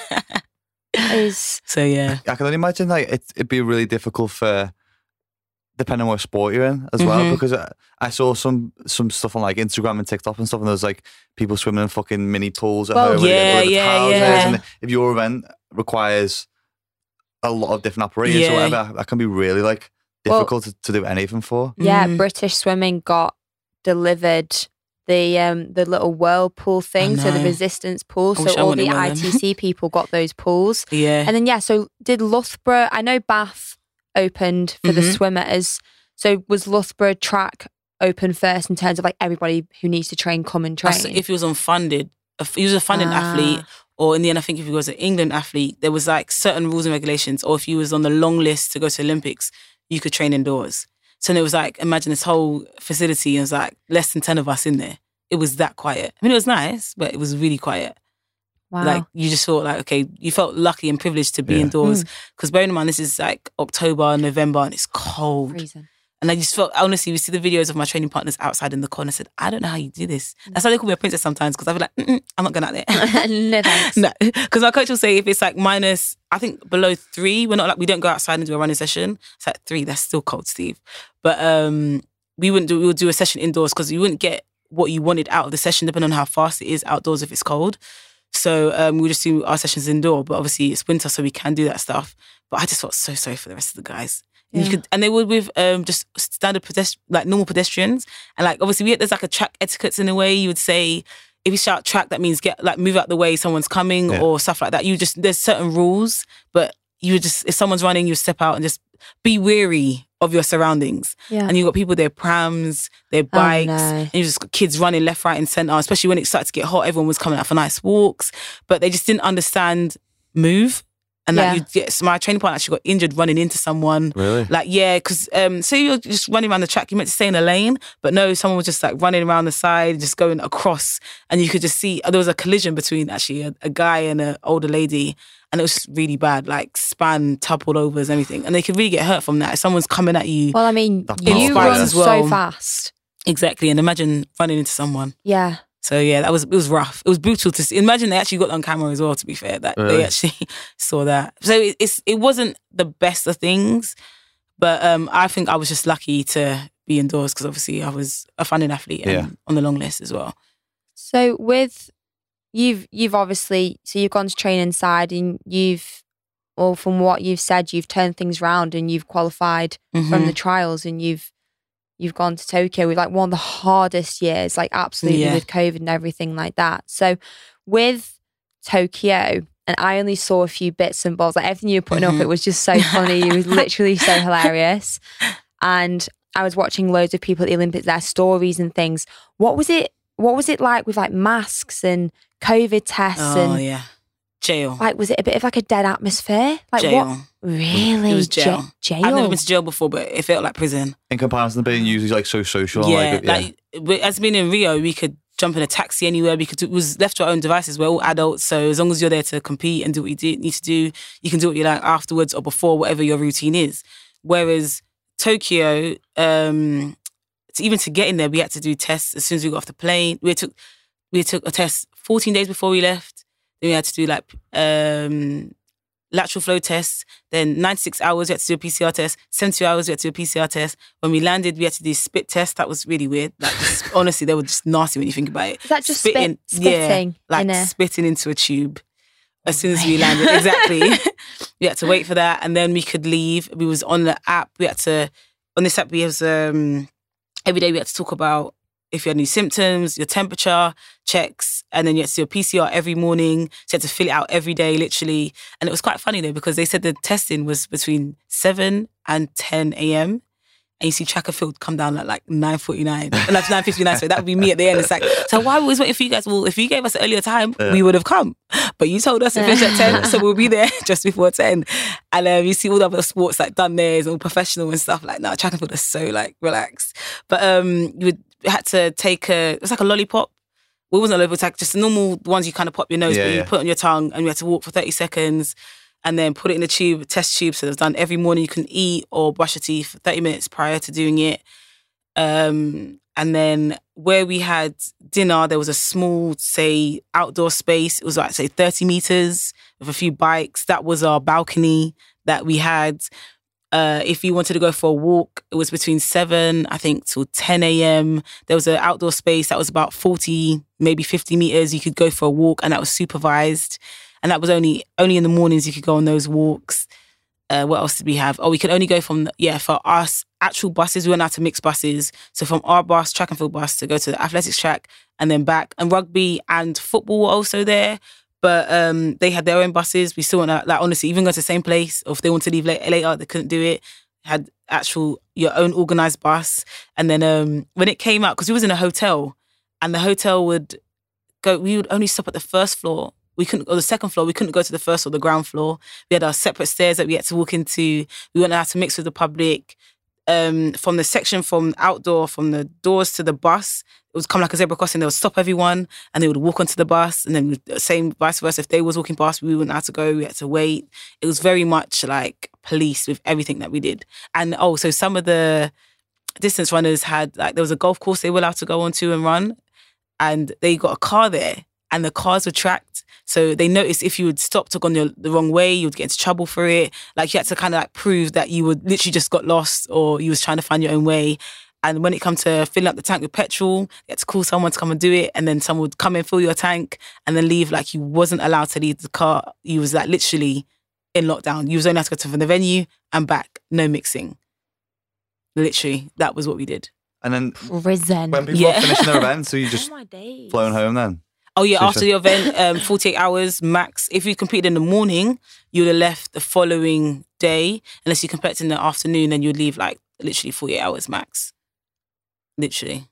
know. So yeah, I can only imagine like it'd be really difficult for, depending on what sport you're in as well, because I saw some stuff on like Instagram and TikTok and stuff, and there was like people swimming in fucking mini pools at home. And if your event requires a lot of different operators or whatever, that can be really like difficult to do anything for. Yeah, British Swimming got delivered the little whirlpool thing, so the resistance pool. So all the ITC people got those pools. Yeah. And then so did Loughborough, I know Bath opened for the swimmers. So was Loughborough track open first in terms of like everybody who needs to train come and train? If he was unfunded, if he was a funded athlete, or in the end, I think if he was an England athlete, there was like certain rules and regulations. Or if you was on the long list to go to Olympics, you could train indoors. So it was like, imagine this whole facility, and it was like less than 10 of us in there. It was that quiet. I mean, it was nice, but it was really quiet. Wow. Like you just thought like, okay, you felt lucky and privileged to be indoors. Because bearing in mind, this is like October, November, and it's cold. Freezing. And I just felt, honestly, we see the videos of my training partners outside in the corner. I said, I don't know how you do this. That's why they call me a princess sometimes, because I feel like, I'm not going out there. No thanks. No, because my coach will say if it's like minus, I think below 3, we don't go outside and do a running session. It's like 3, that's still cold, Steve. But we would do a session indoors because you wouldn't get what you wanted out of the session depending on how fast it is outdoors if it's cold. So we would just do our sessions indoor, but obviously it's winter, so we can do that stuff. But I just felt so sorry for the rest of the guys. Yeah. And they were with just standard like normal pedestrians. And like obviously there's like a track etiquette in a way. You would say if you shout track, that means move out the way, someone's coming or stuff like that. There's certain rules, but you would just, if someone's running, you step out and just be wary of your surroundings. Yeah. And you've got people, their prams, their bikes, and you've just got kids running left, right and centre, especially when it started to get hot, everyone was coming out for nice walks, but they just didn't understand move. And so my training partner actually got injured running into someone. Really? Like, yeah, because so you're just running around the track, you meant to stay in a lane, but no, someone was just like running around the side, just going across, and you could just see there was a collision between actually a guy and an older lady, and it was just really bad, like span, toppled overs, everything, and they could really get hurt from that. If someone's coming at you. Well, I mean, you run so fast. Exactly, and imagine running into someone. Yeah. So yeah, it was rough. It was brutal to see. Imagine they actually got on camera as well, to be fair, that they actually saw that. So it wasn't the best of things, but I think I was just lucky to be indoors because obviously I was a funding athlete and on the long list as well. So with you've obviously, so you've gone to train inside and from what you've said, you've turned things around and you've qualified from the trials and you've gone to Tokyo with like one of the hardest years, like absolutely with COVID and everything like that. So with Tokyo, and I only saw a few bits and bobs, like everything you were putting up, it was just so funny. It was literally so hilarious. And I was watching loads of people at the Olympics, their stories and things. What was it like with like masks and COVID tests? Jail. Like, was it a bit of like a dead atmosphere? Like jail. What? Really? It was jail. Jail? I've never been to jail before, but it felt like prison. In comparison to being usually like so social. As being in Rio, we could jump in a taxi anywhere. It was left to our own devices. We're all adults, so as long as you're there to compete and do what you need to do, you can do what you like afterwards or before, whatever your routine is. Whereas Tokyo, even to get in there, we had to do tests as soon as we got off the plane. We took a test 14 days before we left. Then we had to do like lateral flow tests. Then 96 hours, we had to do a PCR test. 72 hours, we had to do a PCR test. When we landed, we had to do spit test. That was really weird. Like, honestly, they were just nasty when you think about it. Is that just spitting? Yeah, like spitting into a tube as soon as we landed. Exactly. We had to wait for that, and then we could leave. We was on the app. On this app, we have every day we had to talk about if you had any symptoms, your temperature checks, and then you had to do a PCR every morning. So you had to fill it out every day, literally. And it was quite funny though, because they said the testing was between 7 and 10 a.m. And you see track and field come down at like 9:49, like 9:59. So that would be me at the end. It's like, so why are we always waiting for you guys? Well, if you gave us an earlier time, we would have come. But you told us to finish at 10, so we'll be there just before 10. And you see all the other sports like done there, is all professional and stuff like that. Track and field is so like relaxed. But you had to take it was like a lollipop. Well, it wasn't a lollipop, it was like just normal ones you kind of pop your nose, but you put on your tongue, and you had to walk for 30 seconds and then put it in the tube, test tube. So it was done every morning. You can eat or brush your teeth for 30 minutes prior to doing it. And then where we had dinner, there was a small, say, outdoor space. It was like, say, 30 meters with a few bikes. That was our balcony that we had. If you wanted to go for a walk, it was between 7, I think, till 10 a.m. There was an outdoor space that was about 40, maybe 50 meters. You could go for a walk, and that was supervised. And that was only in the mornings you could go on those walks. What else did we have? Oh, we could only go from, for us, actual buses. We went out to mixed buses. So from our bus, track and field bus, to go to the athletics track and then back. And rugby and football were also there. But they had their own buses. We still went out, like, honestly, even go to the same place. Or if they wanted to leave later, they couldn't do it. Had your own organised bus. And then when it came out, because we was in a hotel, and the hotel we would only stop at the first floor. Or the second floor, we couldn't go to the first or the ground floor. We had our separate stairs that we had to walk into. We weren't allowed to mix with the public. From the section from outdoor, from the doors to the bus, it was come like a zebra crossing. They would stop everyone and they would walk onto the bus, and then same vice versa. If they was walking past, we wouldn't have to go. We had to wait. It was very much like police with everything that we did. And also some of the distance runners had, like, there was a golf course they were allowed to go onto and run, and they got a car there, and the cars were tracked. So they noticed if you had stopped or gone the wrong way, you would get into trouble for it. Like, you had to kind of like prove that you would literally just got lost or you was trying to find your own way. And when it comes to filling up the tank with petrol, you had to call someone to come and do it. And then someone would come and fill your tank and then leave. Like, you wasn't allowed to leave the car. You was like literally in lockdown. You was only allowed to go to the venue and back. No mixing. Literally, that was what we did. And then Prison. when people are finishing their events, so you just my days. flown home then? Oh yeah, after the event, 48 hours max. If you competed in the morning, you would have left the following day. Unless you competed in the afternoon, then you'd leave like literally 48 hours max. Literally.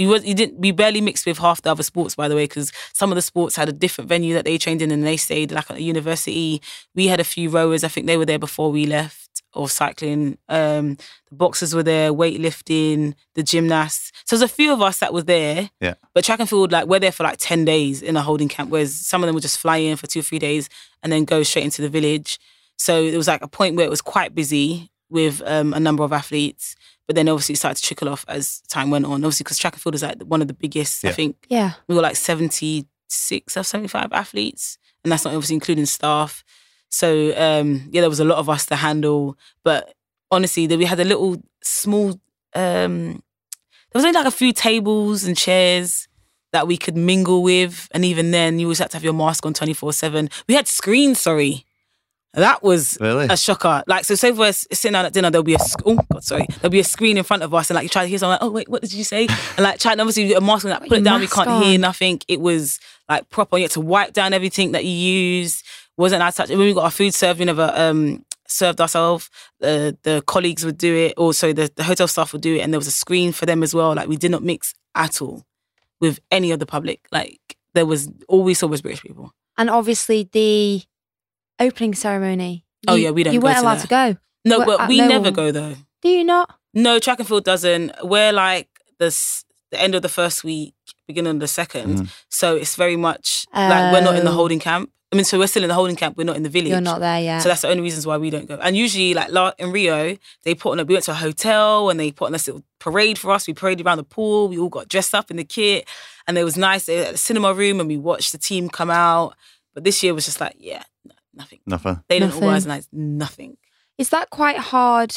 We barely mixed with half the other sports, by the way, because some of the sports had a different venue that they trained in and they stayed like at a university. We had a few rowers, I think they were there before we left, or cycling. The boxers were there, weightlifting, the gymnasts. So there's a few of us that was there. Yeah. But track and field, like, we're there for like 10 days in a holding camp, whereas some of them would just fly in for 2 or 3 days and then go straight into the village. So there was like a point where it was quite busy with a number of athletes. But then obviously it started to trickle off as time went on. Obviously, because track and field is like one of the biggest, I think. Yeah. We were like 76 or 75 athletes. And that's not obviously including staff. So, there was a lot of us to handle. But honestly, we had a little small, there was only like a few tables and chairs that we could mingle with. And even then, you always had to have your mask on 24/7. We had screens, sorry. That was really a shocker. Like, so say if we're sitting down at dinner, there'll be there'll be a screen in front of us, and like you try to hear something, like, oh wait, what did you say? And like trying, obviously a mask on, like put it down, we can't hear nothing. It was like proper. You had to wipe down everything that you used. Wasn't allowed to touch. When we got our food served, we never served ourselves. The colleagues would do it. Also, the hotel staff would do it, and there was a screen for them as well. Like, we did not mix at all with any of the public. Like, there was always British people. And obviously the opening ceremony. We don't. You weren't allowed to go. No, but we never go though. Do you not? No, track and field doesn't. We're like the end of the first week, beginning of the second. So it's very much like we're not in the holding camp. I mean, so we're still in the holding camp. We're not in the village. You're not there yet. So that's the only reasons why we don't go. And usually, like in Rio, we went to a hotel and they put on this little parade for us. We paraded around the pool. We all got dressed up in the kit, and it was nice. They had a cinema room, and we watched the team come out. But this year was just like, nothing. They didn't organise nothing. Is that quite hard?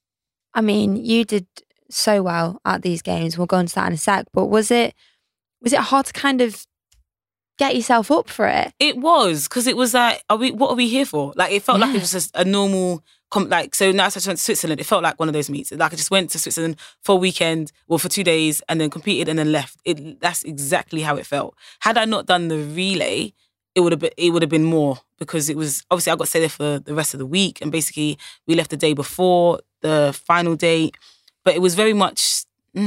I mean, you did so well at these games. We'll go into that in a sec. But was it hard to kind of get yourself up for it? It was, because it was like, what are we here for? Like, it felt like it was just a normal, so now I went to Switzerland, it felt like one of those meets. Like, I just went to Switzerland for a weekend, for 2 days, and then competed and then left. That's exactly how it felt. Had I not done the relay, it would have been more, because it was, obviously I got to stay there for the rest of the week, and basically we left the day before the final date. But it was very much,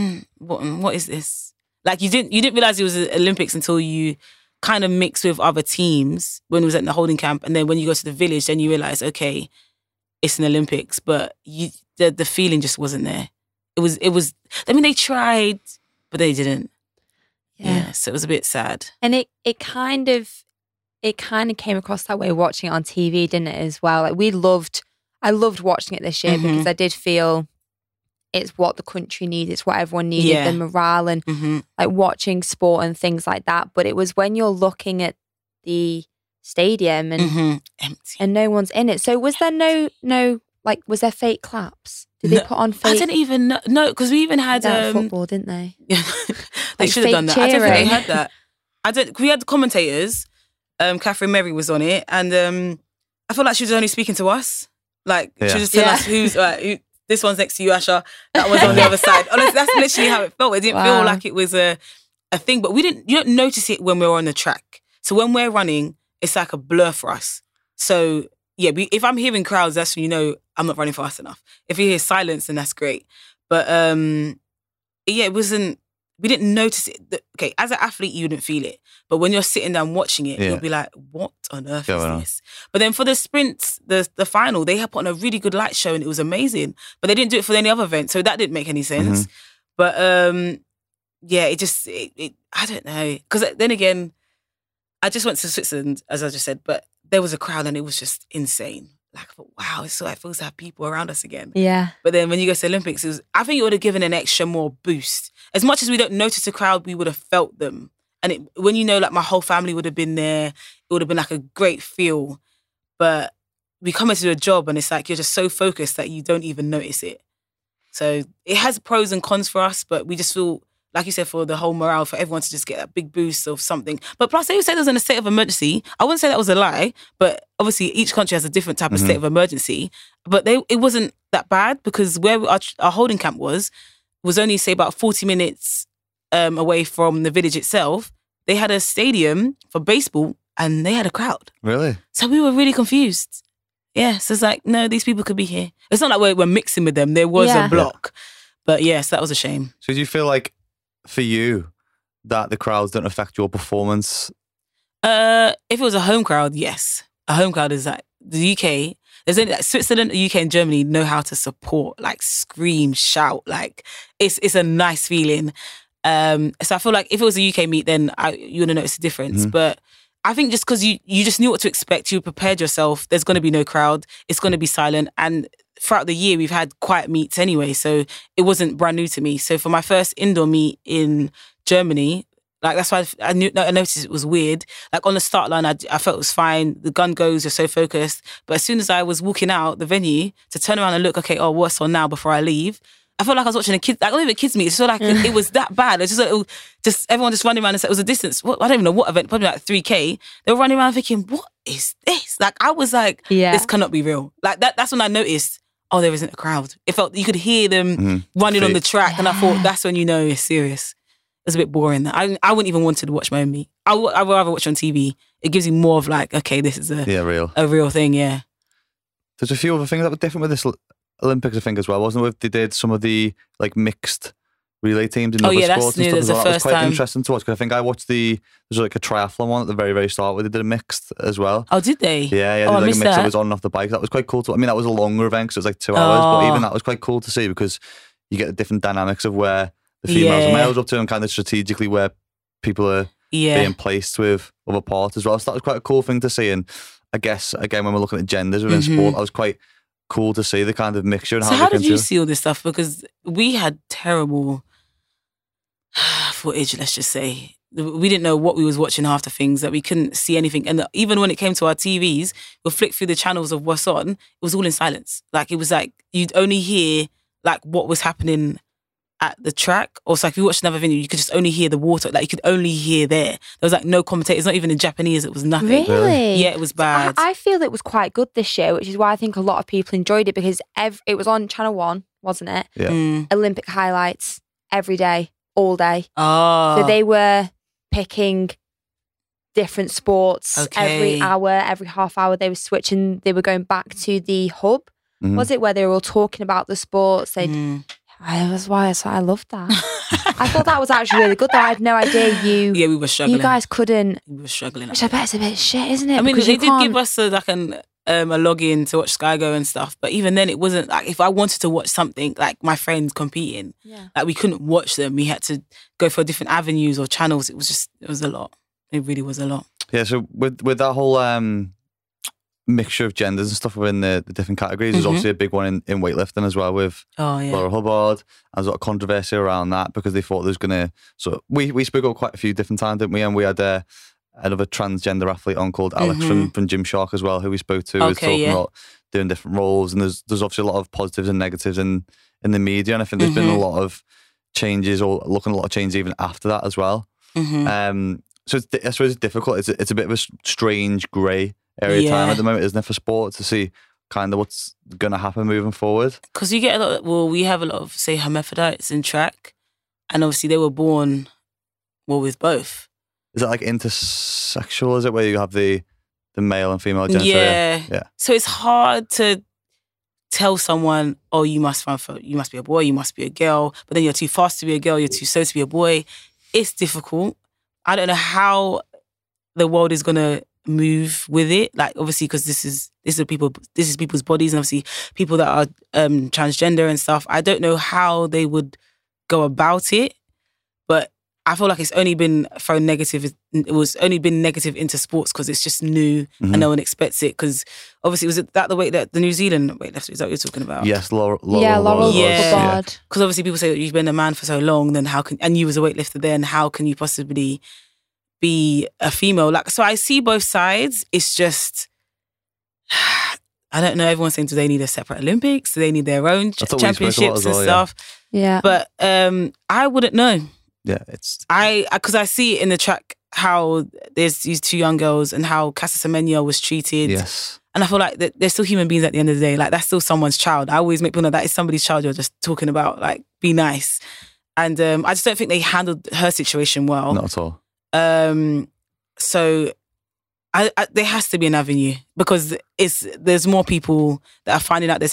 what is this? Like, you didn't realise it was the Olympics until you kind of mixed with other teams when it was at the holding camp, and then when you go to the village, then you realise, okay, it's an Olympics, but the feeling just wasn't there. It was. I mean, they tried, but they didn't. Yeah, so it was a bit sad. And it kind of came across that way watching it on TV, didn't it, as well? Like, I loved watching it this year because I did feel it's what the country needed, it's what everyone needed, the morale and like watching sport and things like that. But it was when you're looking at the stadium and empty, and no one's in it. So was there no like, was there fake claps? Did they put on fake? I didn't even know. No, because we even had football, didn't they? They should have done that. Cheering. I don't think they had that. We had the commentators. Catherine Mary was on it, and I felt like she was only speaking to us. Like, she was just telling us who, this one's next to you, Asha. That one's on the other side. Honestly, that's literally how it felt. It didn't feel like it was a thing, but you don't notice it when we're on the track. So when we're running, it's like a blur for us. So yeah, if I'm hearing crowds, that's when you know I'm not running fast enough. If you hear silence, then that's great. But it wasn't. We didn't notice it. Okay, as an athlete, you wouldn't feel it. But when you're sitting down watching it, you'll be like, what on earth is this? But then for the sprints, the final, they had put on a really good light show and it was amazing. But they didn't do it for any other event, so that didn't make any sense. But it I don't know. Because then again, I just went to Switzerland, as I just said, but there was a crowd and it was just insane. like, I thought, wow, it's so it feels to have people around us again. Yeah. But then when you go to the Olympics, I think it would have given an extra more boost. As much as we don't notice the crowd, we would have felt them. And when you know, like my whole family would have been there, it would have been like a great feel. But we come into a job and it's like you're just so focused that you don't even notice it. So it has pros and cons for us, but we just feel, like you said, for the whole morale, for everyone to just get that big boost of something. But plus, they said it was in a state of emergency. I wouldn't say that was a lie, but obviously each country has a different type of state of emergency. But it wasn't that bad because where our holding camp was only, say, about 40 minutes away from the village itself. They had a stadium for baseball and they had a crowd. Really? So we were really confused. Yeah, so it's like, no, these people could be here. It's not like we're mixing with them. There was a block. But yes, that was a shame. So do you feel like, for you, that the crowds don't affect your performance? If it was a home crowd, yes. A home crowd is like the UK. There's only like Switzerland, the UK, and Germany know how to support, like scream, shout. Like it's a nice feeling. So I feel like if it was a UK meet, then you would have noticed a difference. But I think just because you just knew what to expect, you prepared yourself. There's going to be no crowd. It's going to be silent. And throughout the year, we've had quiet meets anyway, so it wasn't brand new to me. So for my first indoor meet in Germany, like that's why I noticed it was weird. Like on the start line, I felt it was fine. The gun goes, you're so focused. But as soon as I was walking out the venue to turn around and look, okay, what's on now before I leave? I felt like I was watching a kid, like not even a kids meet. It felt like it was that bad. It's just like everyone just running around and it was a distance. I don't even know what event, probably like 3K. They were running around thinking, what is this? Like I was like, this cannot be real. Like that's when I noticed, there isn't a crowd. It felt you could hear them running on the track, and I thought that's when you know it's serious. It's a bit boring. I wouldn't even want to watch my own meet. I'd rather watch on TV. It gives you more of like, okay, this is a real thing. Yeah. There's a few other things that were different with this Olympics, I think, as well, wasn't it? They did some of the like mixed relay teams in other sports and stuff as well. That was quite interesting to watch because I think I watched there's like a triathlon one at the very, very start where they did a mixed as well. Oh, did they? Yeah, they did like a mix that was on and off the bike. That was quite cool. I mean, that was a longer event because it was like 2 hours, but even that was quite cool to see because you get the different dynamics of where the females and males are up to and kind of strategically where people are being placed with other parts as well. So that was quite a cool thing to see. And I guess, again, when we're looking at genders within sport, that was quite cool to see the kind of mixture. And how did you see all this stuff? Because we had terrible footage, let's just say. We didn't know what we was watching half the things, that we couldn't see anything. And even when it came to our TVs, we'll flick through the channels of what's on, it was all in silence. Like, it was like, you'd only hear like what was happening at the track. Or so like if you watched another video, you could just only hear the water. Like you could only hear there. There was like no commentators, not even in Japanese. It was nothing. Really? Yeah, it was bad. I feel it was quite good this year, which is why I think a lot of people enjoyed it because it was on Channel 1, wasn't it? Yeah. Olympic highlights every day, all day. Oh. So they were picking different sports every hour, every half hour. They were switching. They were going back to the hub. Was it where they were all talking about the sports? That's why I loved that. I thought that was actually really good though. I had no idea we were struggling. You guys couldn't. We were struggling. Which I bet it's a bit shit, isn't it? I mean, they did give us a login to watch Sky Go and stuff, but even then it wasn't like, if I wanted to watch something like my friends competing, like we couldn't watch them. We had to go for different avenues or channels. It was a lot. It really was a lot. Yeah, so with that whole mixture of genders and stuff within the different categories. There's obviously a big one in weightlifting as well with Laura Hubbard. There's a lot of controversy around that because they thought there was going to... So we spoke up quite a few different times, didn't we? And we had another transgender athlete on called Alex from Gymshark as well, who we spoke to. Was talking about doing different roles. And there's obviously a lot of positives and negatives in the media. And I think there's been a lot of changes, or looking at a lot of changes even after that as well. So I suppose it's difficult. It's a bit of a strange grey area time at the moment, isn't it, for sport, to see kind of what's going to happen moving forward? Because you get we have a lot of, say, hermaphrodites in track, and obviously they were born with both. Is it like intersexual? Is it where you have the male and female genitalia? Yeah. So it's hard to tell someone, you must be a boy, you must be a girl, but then you're too fast to be a girl, you're too slow to be a boy. It's difficult. I don't know how the world is going to move with it, like obviously because this is people's bodies, and obviously people that are transgender and stuff. I don't know how they would go about it, but I feel like it's only been thrown negative. It was only been negative into sports because it's just new and no one expects it. Because obviously, was it that the weight that the New Zealand weightlifter, is that what you're talking about? Yes, Laurel. Laurel. Yeah. Because obviously people say that you've been a man for so long, then how can, and you was a weightlifter then, how can you possibly be a female? Like, so I see both sides. It's just, I don't know. Everyone's saying, do they need a separate Olympics? Do they need their own championships and stuff? Yeah. But I wouldn't know. Yeah, it's because I see it in the track how there's these two young girls and how Casa Semenya was treated. Yes. And I feel like they're still human beings at the end of the day. Like, that's still someone's child. I always make people know that is somebody's child you're just talking about. Like, be nice. And I just don't think they handled her situation well. Not at all. So there has to be an avenue because there's more people that are finding out their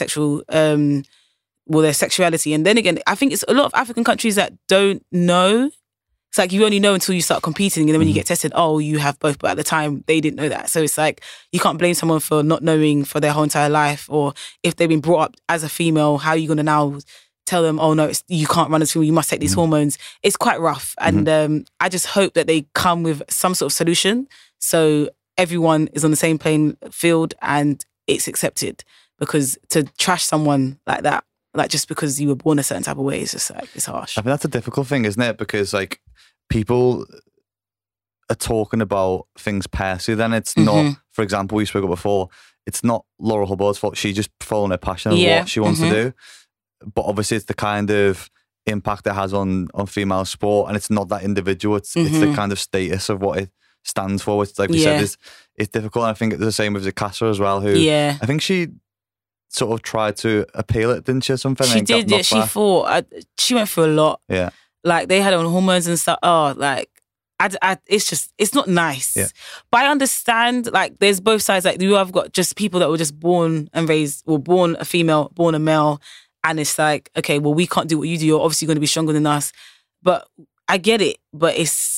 their sexuality. And then again, I think it's a lot of African countries that don't know. It's like you only know until you start competing, and then when you get tested, oh, you have both. But at the time, they didn't know that. So it's like you can't blame someone for not knowing for their whole entire life, or if they've been brought up as a female, how are you going to now tell them, oh no, you can't run as a female, you must take these hormones. It's quite rough. And I just hope that they come with some sort of solution so everyone is on the same playing field and it's accepted. Because to trash someone like that, like just because you were born a certain type of way, is just like, it's harsh. I think that's a difficult thing, isn't it? Because like people are talking about things personally, then it's not, for example, we spoke about before, it's not Laurel Hubbard's fault. She just following her passion of what she wants to do. But obviously it's the kind of impact it has on female sport, and it's not that individual. It's the kind of status of what it stands for. It's like we said, it's difficult. And I think it's the same with Zakasa as well, who I think she sort of tried to appeal it, didn't she, or something? She did, yeah. She fought. She went through a lot. Yeah. Like, they had her on hormones and stuff. Oh, like, it's not nice. Yeah. But I understand, like, there's both sides. Like, you have got just people that were just born and raised, or born a female, born a male. And it's like, okay, well, we can't do what you do. You're obviously going to be stronger than us. But I get it. But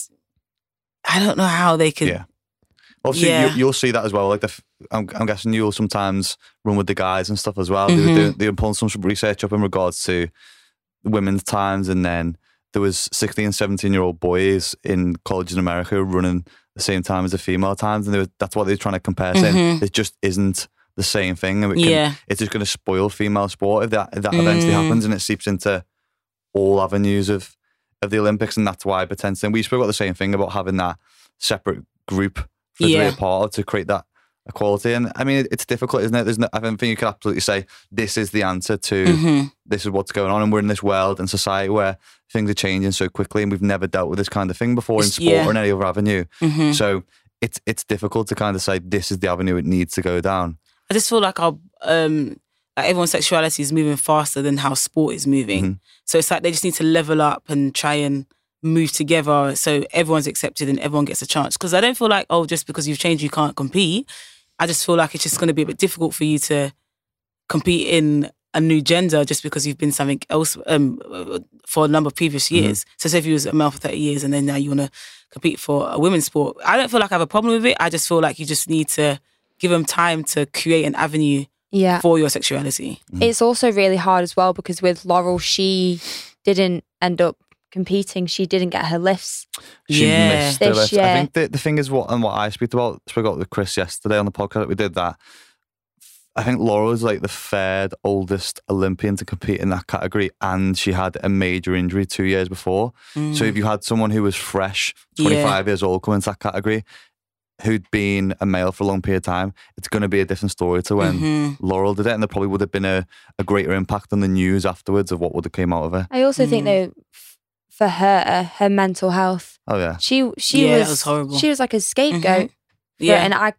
I don't know how they can. Yeah. Obviously, you'll see that as well. Like, I'm guessing you'll sometimes run with the guys and stuff as well. They were pulling some research up in regards to women's times, and then there was 16 and 17-year-old boys in colleges in America who were running the same time as the female times, and that's what they're trying to compare. Saying it just isn't the same thing, and it's just going to spoil female sport if that eventually happens, and it seeps into all avenues of the Olympics, and that's why potentially we spoke about the same thing about having that separate group for to be a part of to create that equality. And I mean, it's difficult, isn't it? I don't think you can absolutely say this is the answer to this is what's going on, and we're in this world and society where things are changing so quickly, and we've never dealt with this kind of thing before in sport or in any other avenue. So it's difficult to kind of say this is the avenue it needs to go down. I just feel like everyone's sexuality is moving faster than how sport is moving. So it's like they just need to level up and try and move together so everyone's accepted and everyone gets a chance. Because I don't feel like, oh, just because you've changed you can't compete. I just feel like it's just going to be a bit difficult for you to compete in a new gender just because you've been something else for a number of previous years. So say if you was a male for 30 years and then now you want to compete for a women's sport, I don't feel like I have a problem with it. I just feel like you just need to give them time to create an avenue for your sexuality. It's also really hard as well because with Laurel, she didn't end up competing. She didn't get her lifts. She missed her lifts. Year. I think the thing is what I spoke about with Chris yesterday on the podcast that we did, that I think Laurel is like the third oldest Olympian to compete in that category, and she had a major injury 2 years before. So if you had someone who was fresh, 25 years old, come into that category, who'd been a male for a long period of time, it's going to be a different story to when Laurel did it, and there probably would have been a greater impact on the news afterwards of what would have came out of it. I also think though, for her mental health. Oh yeah, she was horrible. She was like a scapegoat. And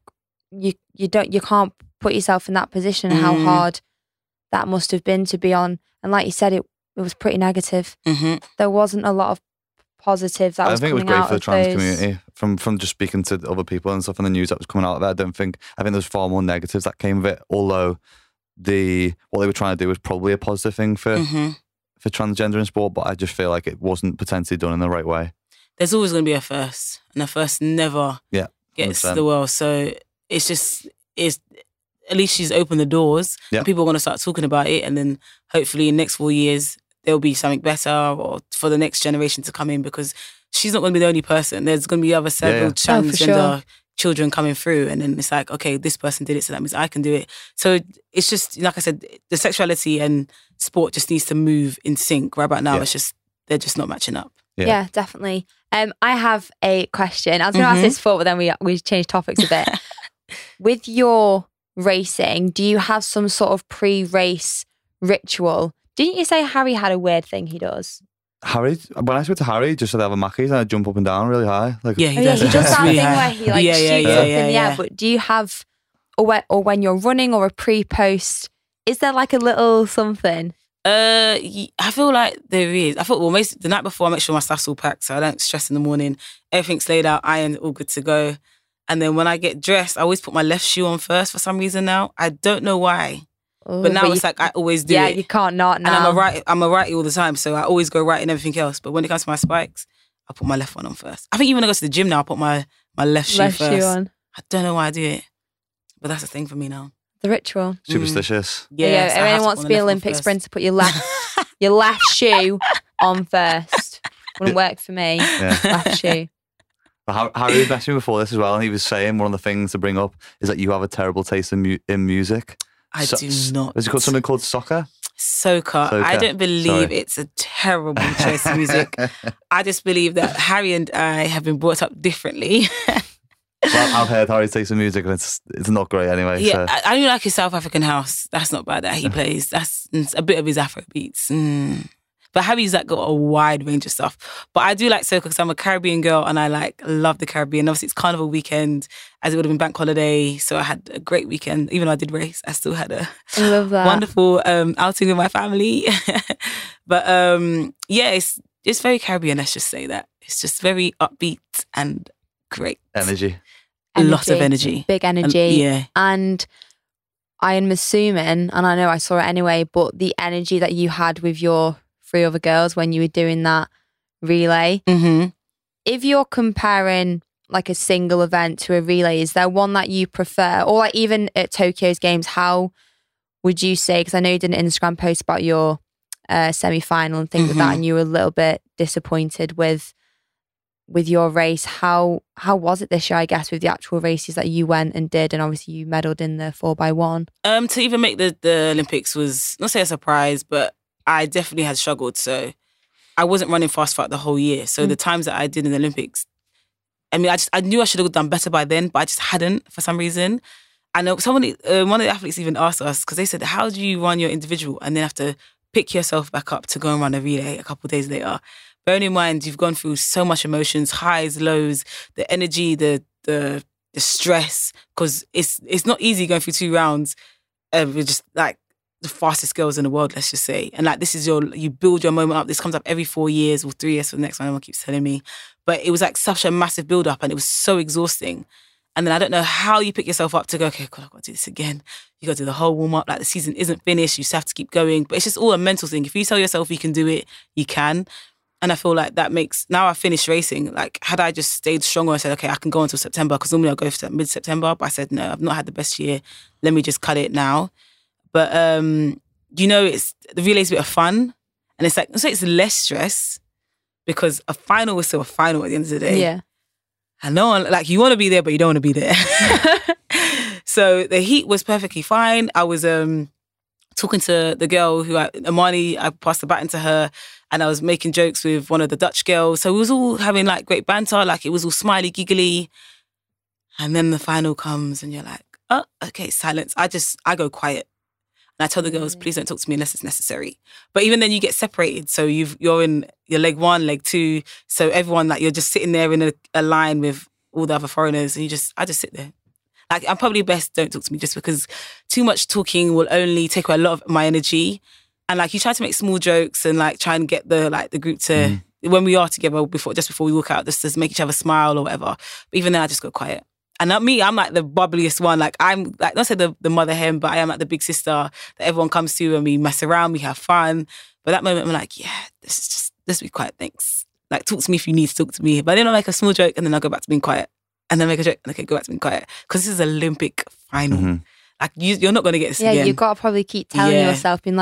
you can't put yourself in that position. How hard that must have been to be on, and like you said, it was pretty negative. There wasn't a lot of positive that was coming out of those. I think it was great for the trans community. From just speaking to other people and stuff in the news that was coming out of it, I think there's far more negatives that came of it. Although what they were trying to do was probably a positive thing for transgender in sport, but I just feel like it wasn't potentially done in the right way. There's always going to be a first, and a first never gets 100%. The world. So it's at least she's opened the doors, and people are going to start talking about it, and then hopefully in the next 4 years there'll be something better or for the next generation to come in, because she's not going to be the only person. There's going to be other several transgender children coming through, and then it's like, okay, this person did it, so that means I can do it. So it's just, like I said, the sexuality and sport just needs to move in sync. Right about now, it's just, they're just not matching up. Yeah, definitely. I have a question. I was going to ask this before, but then we changed topics a bit. With your racing, do you have some sort of pre-race ritual? Didn't you say Harry had a weird thing he does? Harry, when I spoke to Harry, just said I have a Macca's and I jump up and down really high. Like, he does. He does that thing where he like shoots up in the air. But do you have, or when you're running or a pre-post, is there like a little something? I feel like there is. I thought, the night before, I make sure my stuff's all packed so I don't stress in the morning. Everything's laid out, ironed, all good to go. And then when I get dressed, I always put my left shoe on first for some reason now. I don't know why. Ooh, but now it's like I always do it. Yeah, you can't not now. And I'm a righty all the time, so I always go right in everything else. But when it comes to my spikes, I put my left one on first. I think even when I go to the gym now, I put my left shoe first. I don't know why I do it. But that's a thing for me now. The ritual. Superstitious. Yeah, if anyone wants to be an Olympic sprinter, put your left shoe on first. Wouldn't work for me. Yeah. Left shoe. Harry was messaging me before this as well, and he was saying one of the things to bring up is that you have a terrible taste in music. I do not. Is it called something called soca? Soca. I don't believe it's a terrible choice of music. I just believe that Harry and I have been brought up differently. Well, I've heard Harry's taste in music, and it's not great anyway. Yeah, so. I do like his South African house. That's not bad that he plays. That's a bit of his Afro beats. But Harry's like got a wide range of stuff. But I do like soca because I'm a Caribbean girl and I love the Caribbean. Obviously, it's Carnival weekend, as it would have been bank holiday. So I had a great weekend. Even though I did race, I still had a wonderful outing with my family. But yeah, it's very Caribbean. Let's just say that it's just very upbeat and great energy. A lot of energy, big energy. And I am assuming, and I know I saw it anyway, but the energy that you had with your 3 other girls when you were doing that relay. If you're comparing like a single event to a relay, is there one that you prefer? Or like even at Tokyo's Games, how would you say, because I know you did an Instagram post about your semi-final and things like that, and you were a little bit disappointed with your race. How was it this year, I guess, with the actual races that you went and did, and obviously you medalled in the 4x1? To even make the Olympics was, not say a surprise, but I definitely had struggled. So I wasn't running fast throughout the whole year. So the times that I did in the Olympics, I mean, I knew I should have done better by then, but I just hadn't for some reason. I know one of the athletes even asked us, because they said, how do you run your individual and then have to pick yourself back up to go and run a relay a couple of days later? Bearing in mind, you've gone through so much emotions, highs, lows, the energy, the stress, because it's not easy going through 2 rounds with just like the fastest girls in the world, let's just say. And like, this is you build your moment up. This comes up every 4 years or 3 years for the next one, everyone keeps telling me. But it was like such a massive build up and it was so exhausting. And then I don't know how you pick yourself up to go, okay, God, I've got to do this again. You got to do the whole warm up. Like the season isn't finished. You just have to keep going. But it's just all a mental thing. If you tell yourself you can do it, you can. And I feel like that makes, now I finished racing, like had I just stayed stronger and said, okay, I can go until September, because normally I'll go for mid-September, but I said, no, I've not had the best year. Let me just cut it now. But, it's the relay is a bit of fun. And it's like, so it's less stress because a final is still a final at the end of the day. Yeah. And no one, like, you want to be there, but you don't want to be there. So the heat was perfectly fine. I was talking to the girl Amani, I passed the baton to her, and I was making jokes with one of the Dutch girls. So we was all having like great banter, like it was all smiley, giggly. And then the final comes and you're like, oh, okay, silence. I go quiet. And I tell the girls, please don't talk to me unless it's necessary. But even then you get separated. So you're in your leg 1, leg 2. So everyone, like, you're just sitting there in a line with all the other foreigners, and I just sit there. Like, I'm probably best don't talk to me, just because too much talking will only take away a lot of my energy. And like, you try to make small jokes and like try and get the group to, when we are together just before we walk out, just to make each other smile or whatever. But even then I just go quiet. And not me, I'm like the bubbliest one. Like, I'm like, not say the mother hen, but I am like the big sister that everyone comes to, and we mess around, we have fun. But that moment I'm like, yeah, let's be quiet, thanks. Like, talk to me if you need to talk to me. But then I'll make a small joke and then I'll go back to being quiet. And then make a joke and okay, go back to being quiet. Because this is Olympic final. Like, you're not going to get this again. Yeah, you've got to probably keep telling yourself, being like,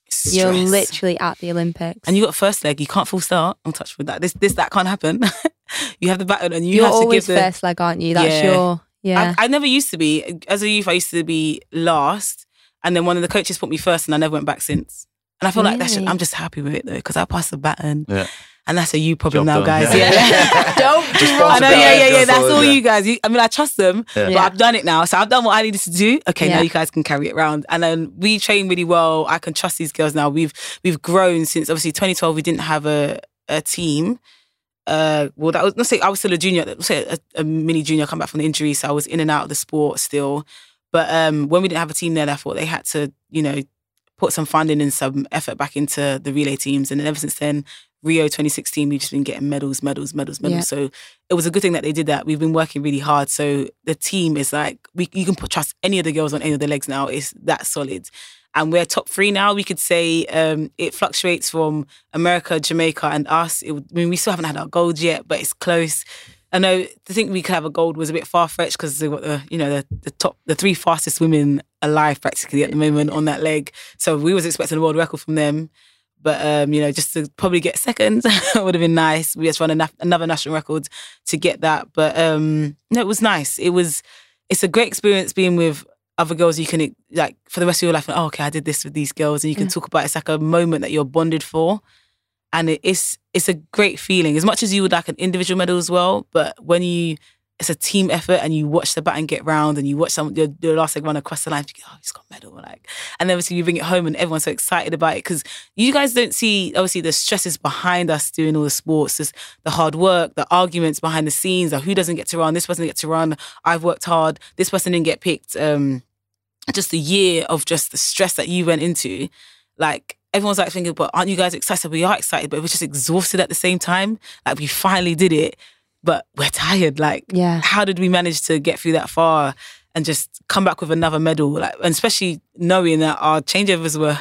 You're literally at the Olympics. And you got first leg, you can't full start. I'm touched with that. That can't happen. You have the baton and you You're have to always give the first leg, aren't you? That's your... Yeah. I never used to be. As a youth, I used to be last. And then one of the coaches put me first and I never went back since. And I feel like I'm just happy with it though, because I passed the baton. Yeah. And that's a you problem Job now, done. guys. Yeah. Don't be wrong. I know, yeah. That's all yeah. you guys. I trust them, Yeah. but I've done it now. So I've done what I needed to do. Okay, Yeah. now you guys can carry it around. And then we train really well. I can trust these girls now. We've grown since obviously 2012. We didn't have a team. Well, that was, let's say I was still a junior. Let's say a mini junior. Come back from the injury, so I was in and out of the sport still. But when we didn't have a team there, I thought they had to, put some funding and some effort back into the relay teams. And then ever since then, Rio 2016, we've just been getting medals. Yeah. So it was a good thing that they did that. We've been working really hard. So the team is like, you can trust any of the girls on any of the legs now. It's that solid. And we're top 3 now. We could say it fluctuates from America, Jamaica, and us. We still haven't had our gold yet, but it's close. I know to think we could have a gold was a bit far-fetched because they've got the 3 fastest women alive practically at the moment on that leg. So we was expecting a world record from them. But, just to probably get second would have been nice. We just run another national record to get that. But, no, it was nice. It's a great experience being with other girls you can, like, for the rest of your life, okay, I did this with these girls. And you can talk about it. It's like a moment that you're bonded for. And it's a great feeling. As much as you would like an individual medal as well, but when it's a team effort and you watch the baton get round and you watch the last leg run across the line, you go, he's got a medal. And then obviously you bring it home and everyone's so excited about it because you guys don't see, obviously, the stresses behind us doing all the sports, the hard work, the arguments behind the scenes, like who doesn't get to run, this person gets to run, I've worked hard, this person didn't get picked. Just a year of just the stress that you went into, like, everyone's like thinking, but aren't you guys excited? We are excited, but we're just exhausted at the same time. Like, we finally did it, but we're tired. Like, how did we manage to get through that far and just come back with another medal? Like, and especially knowing that our changeovers were,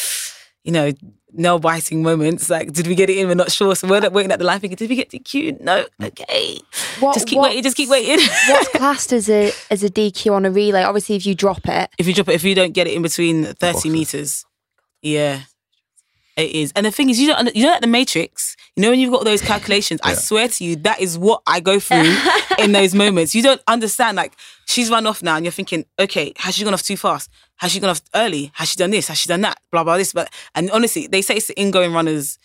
nail-biting moments. Like, did we get it in? We're not sure. So we're waiting at the line thinking, did we get DQ? No. Okay. Just keep waiting. What's classed as a DQ on a relay? Obviously, if you drop it. If you don't get it in between 30 meters. Yeah. It is. And the thing is, like the Matrix, when you've got those calculations, I swear to you, that is what I go through in those moments. You don't understand, like, she's run off now and you're thinking, okay, has she gone off too fast? Has she gone off early? Has she done this? Has she done that? Blah, blah, this. And honestly, they say it's the ingoing runner's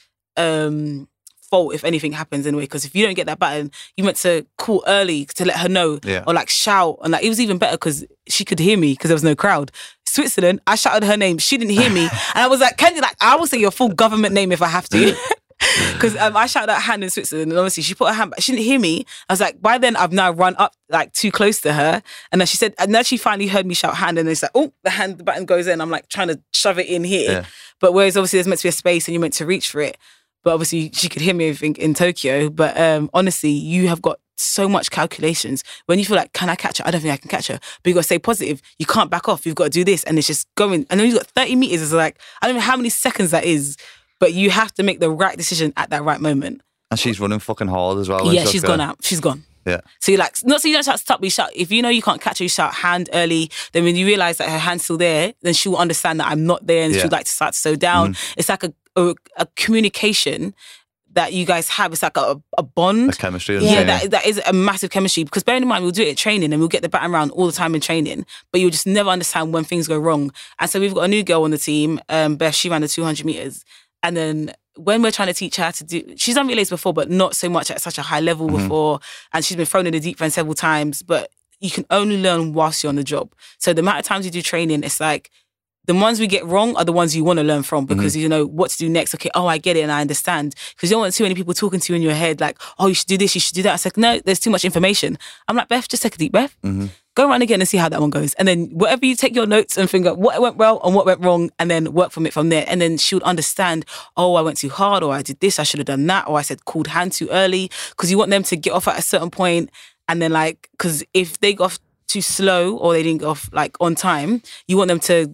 fault if anything happens anyway, because if you don't get that baton, you meant to call early to let her know or like shout. And like, it was even better because she could hear me because there was no crowd. Switzerland, I shouted her name. She didn't hear me. And I was like, I will say your full government name if I have to. Because I shouted out hand in Switzerland and obviously she put her hand back. She didn't hear me. I was like, by then I've now run up like too close to her. And then she said, and then she finally heard me shout hand and it's like, oh, the button goes in. I'm like trying to shove it in here. Yeah. But whereas obviously there's meant to be a space and you're meant to reach for it. But obviously she could hear me, I think, in Tokyo. But honestly, you have got so much calculations. When you feel like, can I catch her? I don't think I can catch her. But you got to stay positive. You can't back off. You've got to do this. And it's just going. And then you've got 30 meters. It's like, I don't know how many seconds that is. But you have to make the right decision at that right moment. And she's running fucking hard as well. Yeah, she's gone out. She's gone. Yeah. So you're like, not so you don't shout stop, but you shout, if you know you can't catch her, you shout hand early. Then when you realise that her hand's still there, then she will understand that I'm not there and she'll like to start to slow down. It's like a communication that you guys have. It's like a bond. A chemistry. That is a massive chemistry, because bearing in mind, we'll do it at training and we'll get the baton round all the time in training, but you'll just never understand when things go wrong. And so we've got a new girl on the team, Beth, she ran the 200 meters. And then when we're trying to teach her to do, she's done relays before, but not so much at such a high level before. And she's been thrown in the deep end several times, but you can only learn whilst you're on the job. So the amount of times you do training, it's like, the ones we get wrong are the ones you want to learn from, because you know what to do next. Okay, I get it and I understand. Because you don't want too many people talking to you in your head like, oh, you should do this, you should do that. It's like, no, there's too much information. I'm like, Beth, just take a deep breath. Go around again and see how that one goes. And then whatever you take your notes and think what went well and what went wrong, and then work from it from there. And then she would understand, oh, I went too hard, or I did this, I should have done that, or I said called hand too early. Because you want them to get off at a certain point. And then like, because if they got off too slow or they didn't get off like on time, you want them to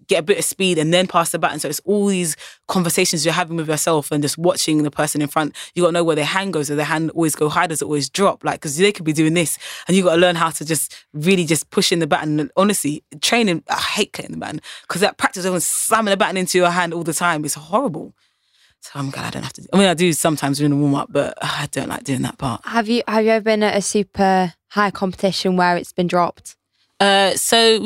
get a bit of speed and then pass the baton. So it's all these conversations you're having with yourself and just watching the person in front. You got to know where their hand goes. Does their hand always go high? Does it always drop? Like, because they could be doing this and you got to learn how to just really just push in the baton. And honestly, training, I hate cutting the baton because that practice of slamming the baton into your hand all the time is horrible. So I'm glad I don't have to. I do sometimes during the warm up, but I don't like doing that part. Have you ever been at a super high competition where it's been dropped? So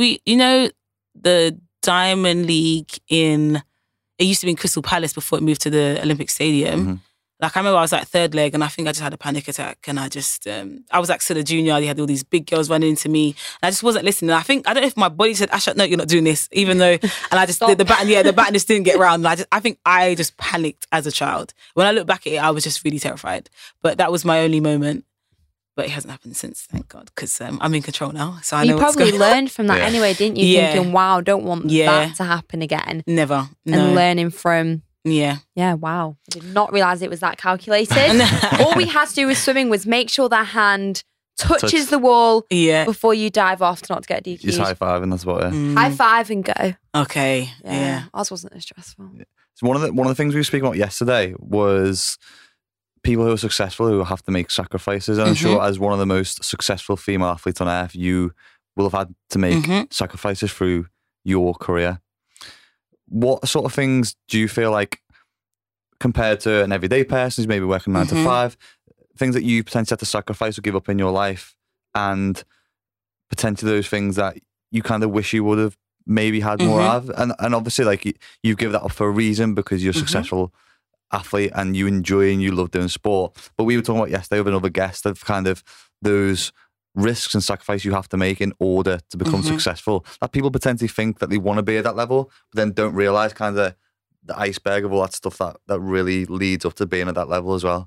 the Diamond League it used to be in Crystal Palace before it moved to the Olympic Stadium. Mm-hmm. Like, I remember I was like third leg and I think I just had a panic attack and I just, I was like still a junior. They had all these big girls running into me and I just wasn't listening. I don't know if my body said, Asha, no, you're not doing this, even though, and I just did the baton just didn't get round. And I think I just panicked as a child. When I look back at it, I was just really terrified. But that was my only moment. But it hasn't happened since, thank God, because I'm in control now. So I know what's going on. You probably learned from that anyway, didn't you? Thinking, wow, I don't want that to happen again. Never. No. And learning from... Yeah, wow. I did not realise it was that calculated. All we had to do with swimming was make sure that hand touches the wall before you dive off not to get DQ'd. Just high five and that's about it. High five and go. Okay, yeah. Ours wasn't as stressful. Yeah. So one of the things we were speaking about yesterday was people who are successful who have to make sacrifices. And I'm sure as one of the most successful female athletes on earth, you will have had to make sacrifices through your career. What sort of things do you feel like, compared to an everyday person who's maybe working 9 to 5, things that you potentially had to sacrifice or give up in your life, and potentially those things that you kind of wish you would have maybe had more of? And obviously, like, you give that up for a reason because you're a successful athlete and you enjoy and you love doing sport. But we were talking about yesterday with another guest of kind of those risks and sacrifice you have to make in order to become successful, that people potentially think that they want to be at that level, but then don't realize kind of the iceberg of all that stuff that really leads up to being at that level as well.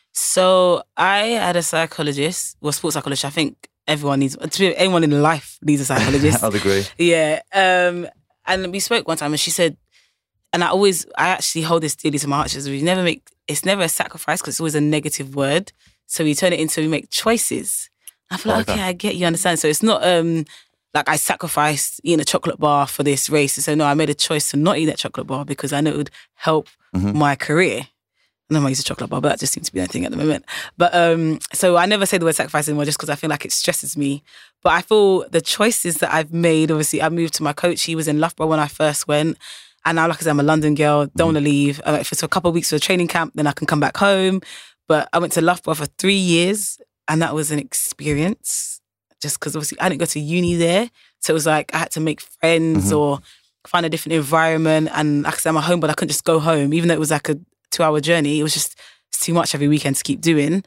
So I had a sports psychologist. I think anyone in life needs a psychologist. I'd agree. Yeah. And we spoke one time and she said, and I actually hold this dearly to my heart, it's never a sacrifice because it's always a negative word. So we turn it into, we make choices. I feel like, okay, I get you, understand. So it's not like I sacrificed eating a chocolate bar for this race. So no, I made a choice to not eat that chocolate bar because I know it would help my career. I know I use a chocolate bar, but that just seems to be the thing at the moment. But so I never say the word sacrifice anymore just because I feel like it stresses me. But I feel the choices that I've made, obviously I moved to my coach. He was in Loughborough when I first went. And now, like I said, I'm a London girl, don't want to leave. I went for a couple of weeks for a training camp, then I can come back home. But I went to Loughborough for 3 years. And that was an experience just because obviously I didn't go to uni there. So it was like I had to make friends or find a different environment. And like I said, I'm at home, but I couldn't just go home. Even though it was like a 2-hour journey, it was just too much every weekend to keep doing.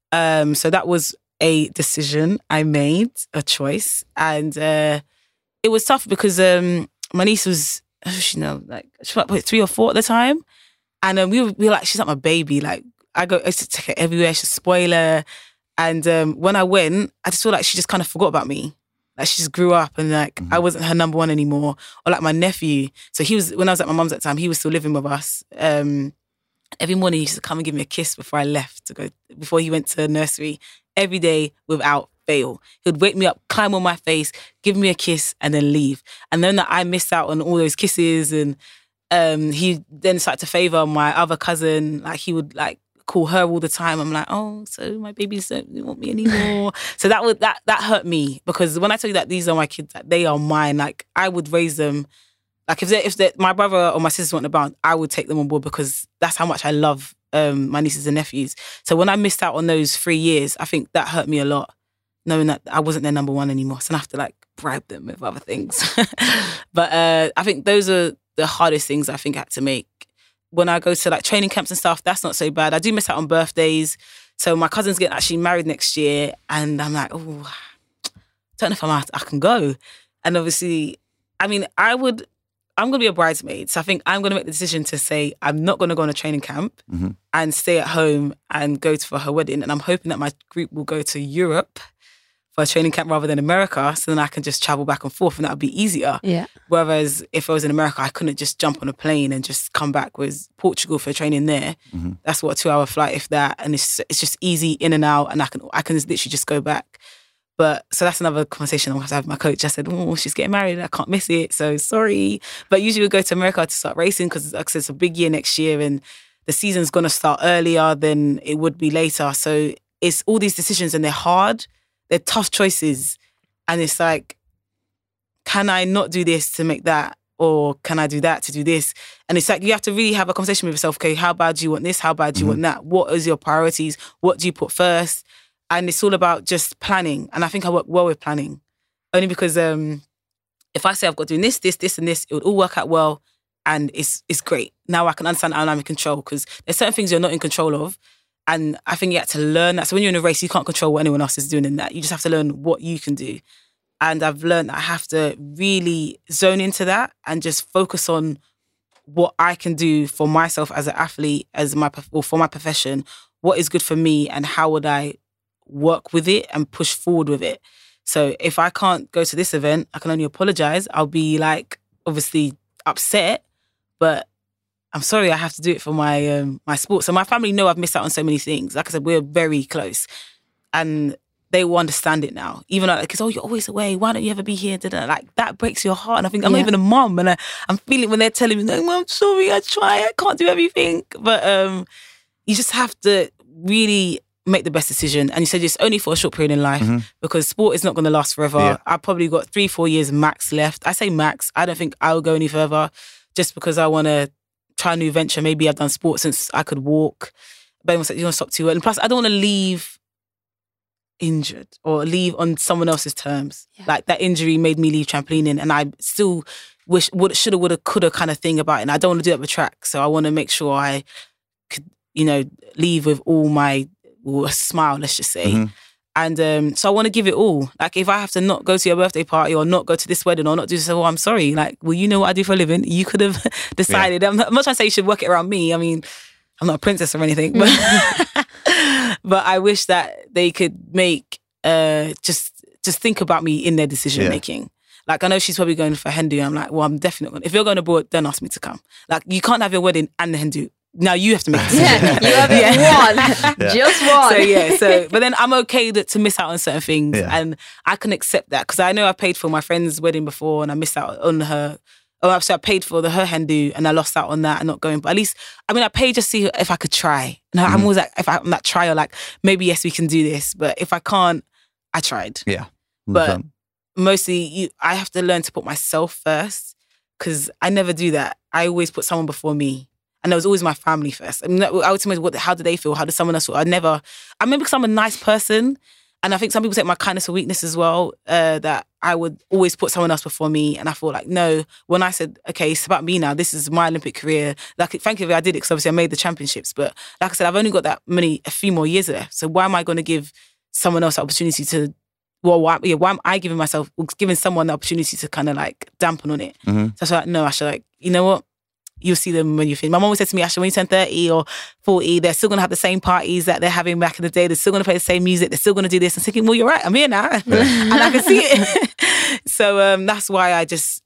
So that was a decision I made, a choice. And it was tough because my niece was, she was like 3 or 4 at the time. And we were like, she's like my baby. Like I used to take her everywhere. She'd spoil her. And when I went, I just feel like she just kind of forgot about me. Like she just grew up and like I wasn't her number one anymore. Or like my nephew. So when I was at my mum's at the time, he was still living with us. Every morning he used to come and give me a kiss before I left before he went to nursery. Every day without fail. He would wake me up, climb on my face, give me a kiss and then leave. And then I missed out on all those kisses and he then started to favour my other cousin. Like he would like call her all the time. I'm like, oh, so my babies don't want me anymore. So that hurt me because when I tell you that these are my kids, that they are mine. Like I would raise them. Like if my brother or my sisters weren't about, I would take them on board because that's how much I love my nieces and nephews. So when I missed out on those 3 years, I think that hurt me a lot, knowing that I wasn't their number one anymore. So I have to like bribe them with other things. But I think those are the hardest things I think I had to make. When I go to like training camps and stuff, that's not so bad. I do miss out on birthdays. So my cousin's getting actually married next year and I'm like, oh, don't know if I can go. And obviously, I mean, I'm going to be a bridesmaid. So I think I'm going to make the decision to say I'm not going to go on a training camp and stay at home and go for her wedding. And I'm hoping that my group will go to Europe for a training camp rather than America. So then I can just travel back and forth and that would be easier. Yeah. Whereas if I was in America, I couldn't just jump on a plane and just come back with Portugal for training there. That's what, a 2-hour flight, if that. And it's just easy in and out and I can literally just go back. But so that's another conversation I'll have to have with my coach. I said, oh, she's getting married. I can't miss it. So sorry. But usually we go to America to start racing because, like I said, it's a big year next year and the season's going to start earlier than it would be later. So it's all these decisions and they're hard. They're tough choices. And it's like, can I not do this to make that? Or can I do that to do this? And it's like, you have to really have a conversation with yourself. Okay, how bad do you want this? How bad do you want that? What is your priorities? What do you put first? And it's all about just planning. And I think I work well with planning. Only because if I say I've got doing this, and this, it would all work out well. And it's great. Now I can understand how I'm in control because there's certain things you're not in control of. And I think you have to learn that. So when you're in a race, you can't control what anyone else is doing in that. You just have to learn what you can do. And I've learned that I have to really zone into that and just focus on what I can do for myself as an athlete, for my profession, what is good for me and how would I work with it and push forward with it. So if I can't go to this event, I can only apologize. I'll be like, obviously upset, but I'm sorry, I have to do it for my my sport. So my family know I've missed out on so many things. Like I said, we're very close. And they will understand it now. Even like, because, oh, you're always away. Why don't you ever be here? Like, that breaks your heart. And I think I'm not even a mum. And I'm feeling when they're telling me, like, I'm sorry, I try. I can't do everything. But you just have to really make the best decision. And you said it's only for a short period in life because sport is not going to last forever. Yeah. I've probably got 3-4 years max left. I say max. I don't think I'll go any further just because I want to try a new venture. Maybe I've done sport since I could walk. But you want to stop too early. And plus, I don't want to leave injured or leave on someone else's terms. Yeah. Like that injury made me leave trampolining and I still wish, shoulda, woulda, coulda kind of thing about it. And I don't want to do it with track. So I want to make sure I could, leave with all my, a smile, let's just say. And so I want to give it all. Like if I have to not go to your birthday party or not go to this wedding or not do this, well, I'm sorry. Like, well, you know what I do for a living. You could have decided. Yeah. I'm not trying to say you should work it around me. I mean, I'm not a princess or anything, but but I wish that they could make just think about me in their decision making. Like I know she's probably going for Hindu. I'm like, well, I'm definitely going. If you're going abroad, then ask me to come. Like you can't have your wedding and the Hindu. Now you have to make a decision. You have one, just one. So but then I'm okay to miss out on certain things, and I can accept that because I know I paid for my friend's wedding before, and I missed out on her. Oh, actually, I paid for her Hindu, and I lost out on that and not going. But at least, I paid just to see if I could try. And I'm always like, if I'm that trial, like maybe yes, we can do this. But if I can't, I tried. Yeah, 100%. But mostly, I have to learn to put myself first because I never do that. I always put someone before me. And it was always my family first. I mean, I would say, how do they feel? How does someone else feel? I remember because I'm a nice person, and I think some people take my kindness for weakness as well, that I would always put someone else before me. And I thought like, no, when I said, okay, it's about me now, this is my Olympic career. Like, thankfully I did it because obviously I made the championships. But like I said, I've only got a few more years left. So why am I going to give someone else the opportunity to, why am I giving someone the opportunity to kind of like dampen on it? So I was like, no, I should like, you know what? You'll see them when you finish. My mom always said to me, Asha, when you turn 30 or 40, they're still going to have the same parties that they're having back in the day. They're still going to play the same music. They're still going to do this. I'm thinking, well, you're right. I'm here now. And I can see it. So that's why I just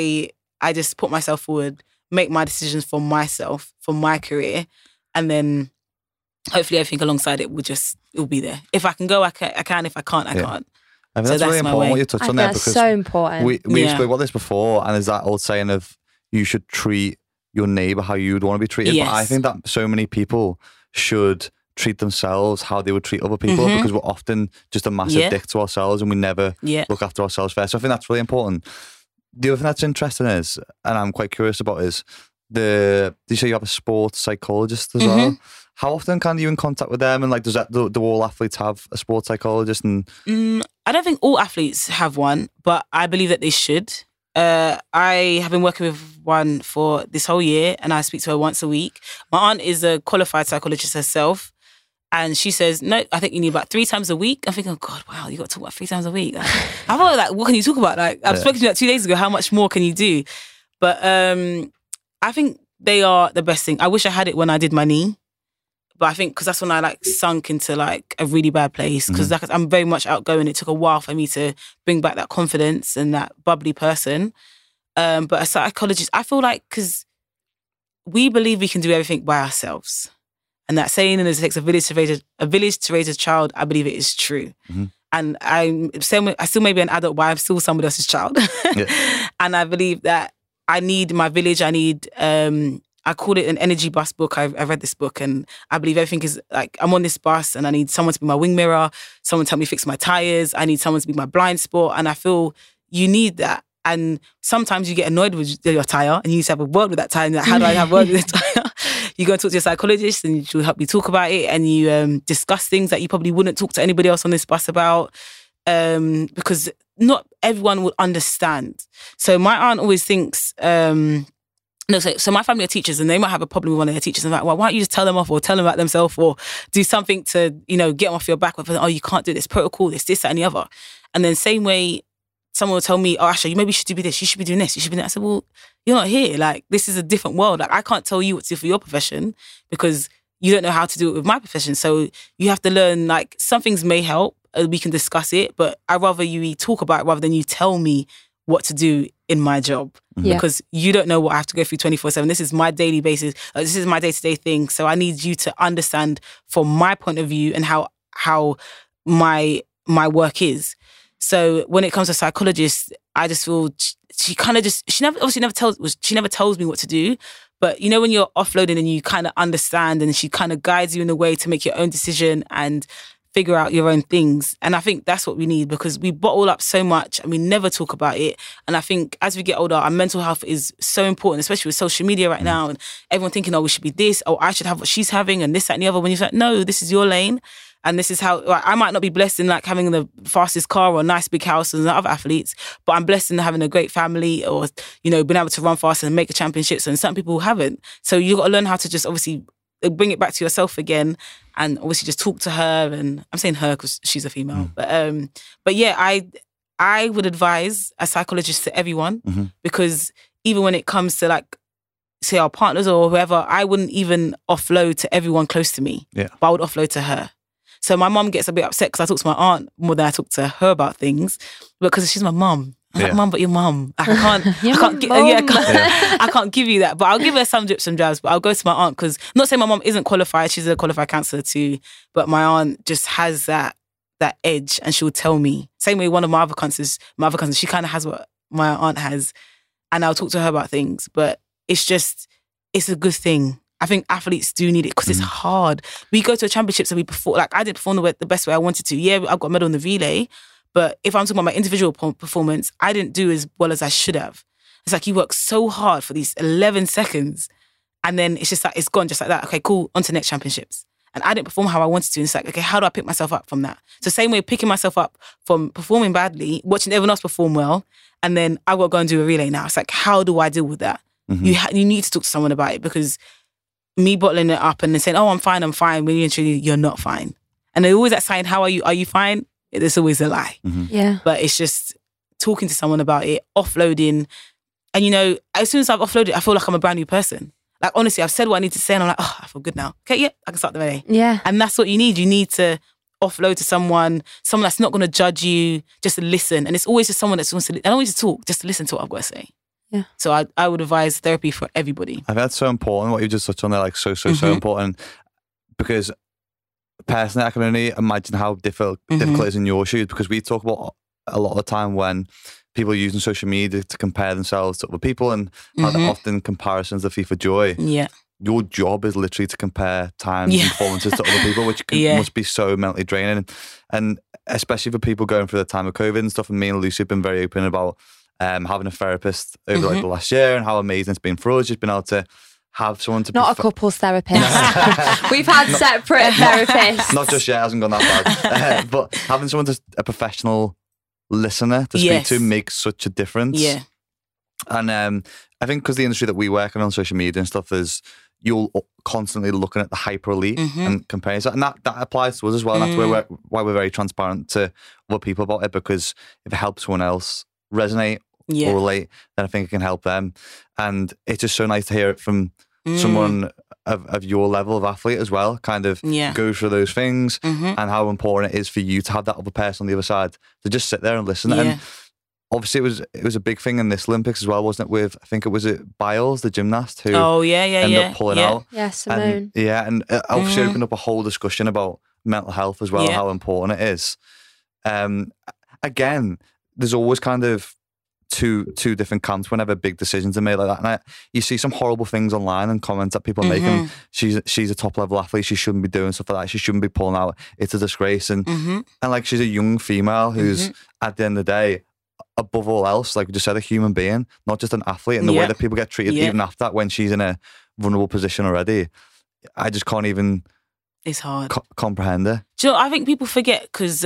put myself forward, make my decisions for myself, for my career. And then hopefully everything alongside it will be there. If I can go, I can. If I can't, I can't. I mean, that's really important what you touched on there. That's so important. We spoke about this before, and there's that old saying of you should treat your neighbour how you'd want to be treated. Yes. But I think that so many people should treat themselves how they would treat other people because we're often just a massive dick to ourselves and we never look after ourselves first. So I think that's really important. The other thing that's interesting is, and I'm quite curious about, is you say you have a sports psychologist as well. How often are you in contact with them? And like, do all athletes have a sports psychologist? And I don't think all athletes have one, but I believe that they should. I have been working with one for this whole year and I speak to her once a week. My aunt is a qualified psychologist herself and she says, no, I think you need about 3 times a week. I'm thinking, oh God, wow, you got to talk about 3 times a week. Like, I thought like, what can you talk about? Like, I've spoken to you like 2 days ago. How much more can you do? But I think they are the best thing. I wish I had it when I did my knee. But I think because that's when I like sunk into like a really bad place because like I'm very much outgoing. It took a while for me to bring back that confidence and that bubbly person. But a psychologist, I feel like because we believe we can do everything by ourselves. And that saying, and it takes a village to raise a child, I believe it is true. And I still may be an adult, but I'm still somebody else's child. And I believe that I need my village. I need, I call it an energy bus book. I've read this book, and I believe everything is like, I'm on this bus and I need someone to be my wing mirror, someone to help me fix my tires. I need someone to be my blind spot. And I feel you need that. And sometimes you get annoyed with your tire and you need to have a word with that tire. And like, how do I have a word with this tire? You go and talk to your psychologist and she'll help you talk about it, and you discuss things that you probably wouldn't talk to anybody else on this bus about, because not everyone will understand. So my aunt always thinks, so my family are teachers and they might have a problem with one of their teachers. And like, well, why don't you just tell them off or tell them about themselves or do something to, get them off your back with, oh, you can't do this protocol, this, that, and the other. And then same way, someone will tell me, oh, Asha, you maybe should do this, you should be doing this, you should be doing that. I said, well, you're not here. Like, this is a different world. Like, I can't tell you what to do for your profession because you don't know how to do it with my profession. So you have to learn, like, some things may help, we can discuss it, but I'd rather you talk about it rather than you tell me what to do in my job. Because you don't know what I have to go through 24/7. This is my daily basis. This is my day-to-day thing. So I need you to understand from my point of view and how my work is. So when it comes to psychologists, I just feel she never tells me what to do. But when you're offloading and you kind of understand, and she kind of guides you in a way to make your own decision and figure out your own things. And I think that's what we need, because we bottle up so much and we never talk about it. And I think as we get older, our mental health is so important, especially with social media right now, and everyone thinking, oh, we should be this, oh, I should have what she's having, and this, that, and the other. When you're like, no, this is your lane. And this is how, like, I might not be blessed in like having the fastest car or a nice big house as other athletes, but I'm blessed in having a great family, or, being able to run fast and make a championships, and some people haven't. So you've got to learn how to just obviously bring it back to yourself again, and obviously just talk to her. And I'm saying her because she's a female. But yeah, I would advise a psychologist to everyone, because even when it comes to like, say our partners or whoever, I wouldn't even offload to everyone close to me, but I would offload to her. So my mum gets a bit upset because I talk to my aunt more than I talk to her about things, because she's my mum. I'm like, mum, but your mum. I can't give you that. But I'll give her some drips and drabs. But I'll go to my aunt, because not saying my mum isn't qualified. She's a qualified counsellor too. But my aunt just has that edge, and she'll tell me. Same way one of my other cousins, she kind of has what my aunt has, and I'll talk to her about things. But it's a good thing. I think athletes do need it, because it's hard. We go to a championships and we perform. Like, I didn't perform the best way I wanted to. Yeah, I got a medal in the relay. But if I'm talking about my individual performance, I didn't do as well as I should have. It's like you work so hard for these 11 seconds, and then it's just like, it's gone just like that. Okay, cool, on to next championships. And I didn't perform how I wanted to. And it's like, okay, how do I pick myself up from that? So same way, picking myself up from performing badly, watching everyone else perform well, and then I got to go and do a relay now. It's like, how do I deal with that? You need to talk to someone about it, because me bottling it up and then saying, oh, I'm fine, when you're not fine. And they're always that sign, how are you? Are you fine? It's always a lie. Yeah. But it's just talking to someone about it, offloading. And as soon as I've offloaded, I feel like I'm a brand new person. Like, honestly, I've said what I need to say and I'm like, oh, I feel good now. Okay, yeah, I can start the day. Yeah. And that's what you need. You need to offload to someone that's not going to judge you, just to listen. And it's always just someone that wants to, I don't want you to talk, just to listen to what I've got to say. Yeah. So I would advise therapy for everybody. I think that's so important, what you just touched on there, like so important, because personally, I can only imagine how difficult it is in your shoes, because we talk about a lot of the time when people are using social media to compare themselves to other people, and how they're often comparisons of FIFA joy. Yeah. Your job is literally to compare times and performances to other people, which must be so mentally draining. And especially for people going through the time of COVID and stuff, and me and Lucy have been very open about having a therapist over like the last year, and how amazing it's been for us, just being able to have someone to... Not a couples therapist. We've had separate therapists. Not just yet, it hasn't gone that bad. But having someone, a professional listener to speak to, makes such a difference. Yeah. And I think because the industry that we work in on social media and stuff is, you're constantly looking at the hyper elite and comparing that. And that applies to us as well. And that's why we're very transparent to other people about it, because if it helps someone else resonate or relate, then I think it can help them. And it's just so nice to hear it from someone of your level of athlete as well, kind of go through those things, and how important it is for you to have that other person on the other side to just sit there and listen. And obviously it was a big thing in this Olympics as well, wasn't it, with, I think it was Biles, the gymnast, who ended up pulling out. Yeah, Simone. And obviously opened up a whole discussion about mental health as well, how important it is. Again, there's always kind of two different camps whenever big decisions are made like that. And you see some horrible things online and comments that people are making. She's a top level athlete. She shouldn't be doing stuff like that. She shouldn't be pulling out. It's a disgrace. And like, she's a young female who's at the end of the day, above all else, like we just said, a human being, not just an athlete. And the way that people get treated even after that, when she's in a vulnerable position already, I just can't even. It's hard. Comprehend it. Do you know, I think people forget because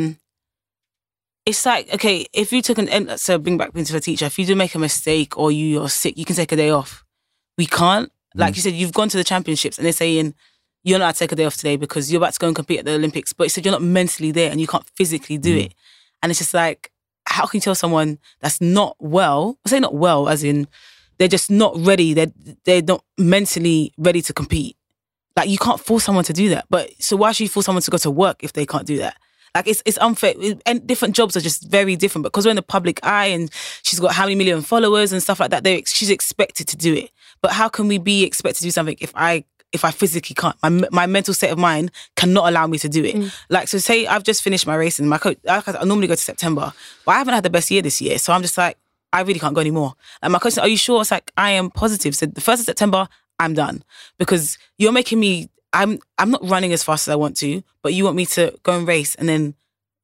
it's like, okay, if you took so bring back into a teacher, if you do make a mistake or you're sick, you can take a day off. We can't. Like you said, you've gone to the championships and they're saying you're not allowed to take a day off today because you're about to go and compete at the Olympics, but you said you're not mentally there and you can't physically do it. And it's just like, how can you tell someone that's not well, I say not well, as in they're just not ready, they're not mentally ready to compete. Like, you can't force someone to do that. But so why should you force someone to go to work if they can't do that? Like, it's unfair. And different jobs are just very different. But because we're in the public eye and she's got how many million followers and stuff like that, she's expected to do it. But how can we be expected to do something if I physically can't? My mental state of mind cannot allow me to do it. Like, so say I've just finished my racing. My coach, I normally go to September, but I haven't had the best year this year. So I'm just like, I really can't go anymore. And my coach said, are you sure? It's like, I am positive. So the 1st of September, I'm done. Because you're making me, I'm not running as fast as I want to, but you want me to go and race and then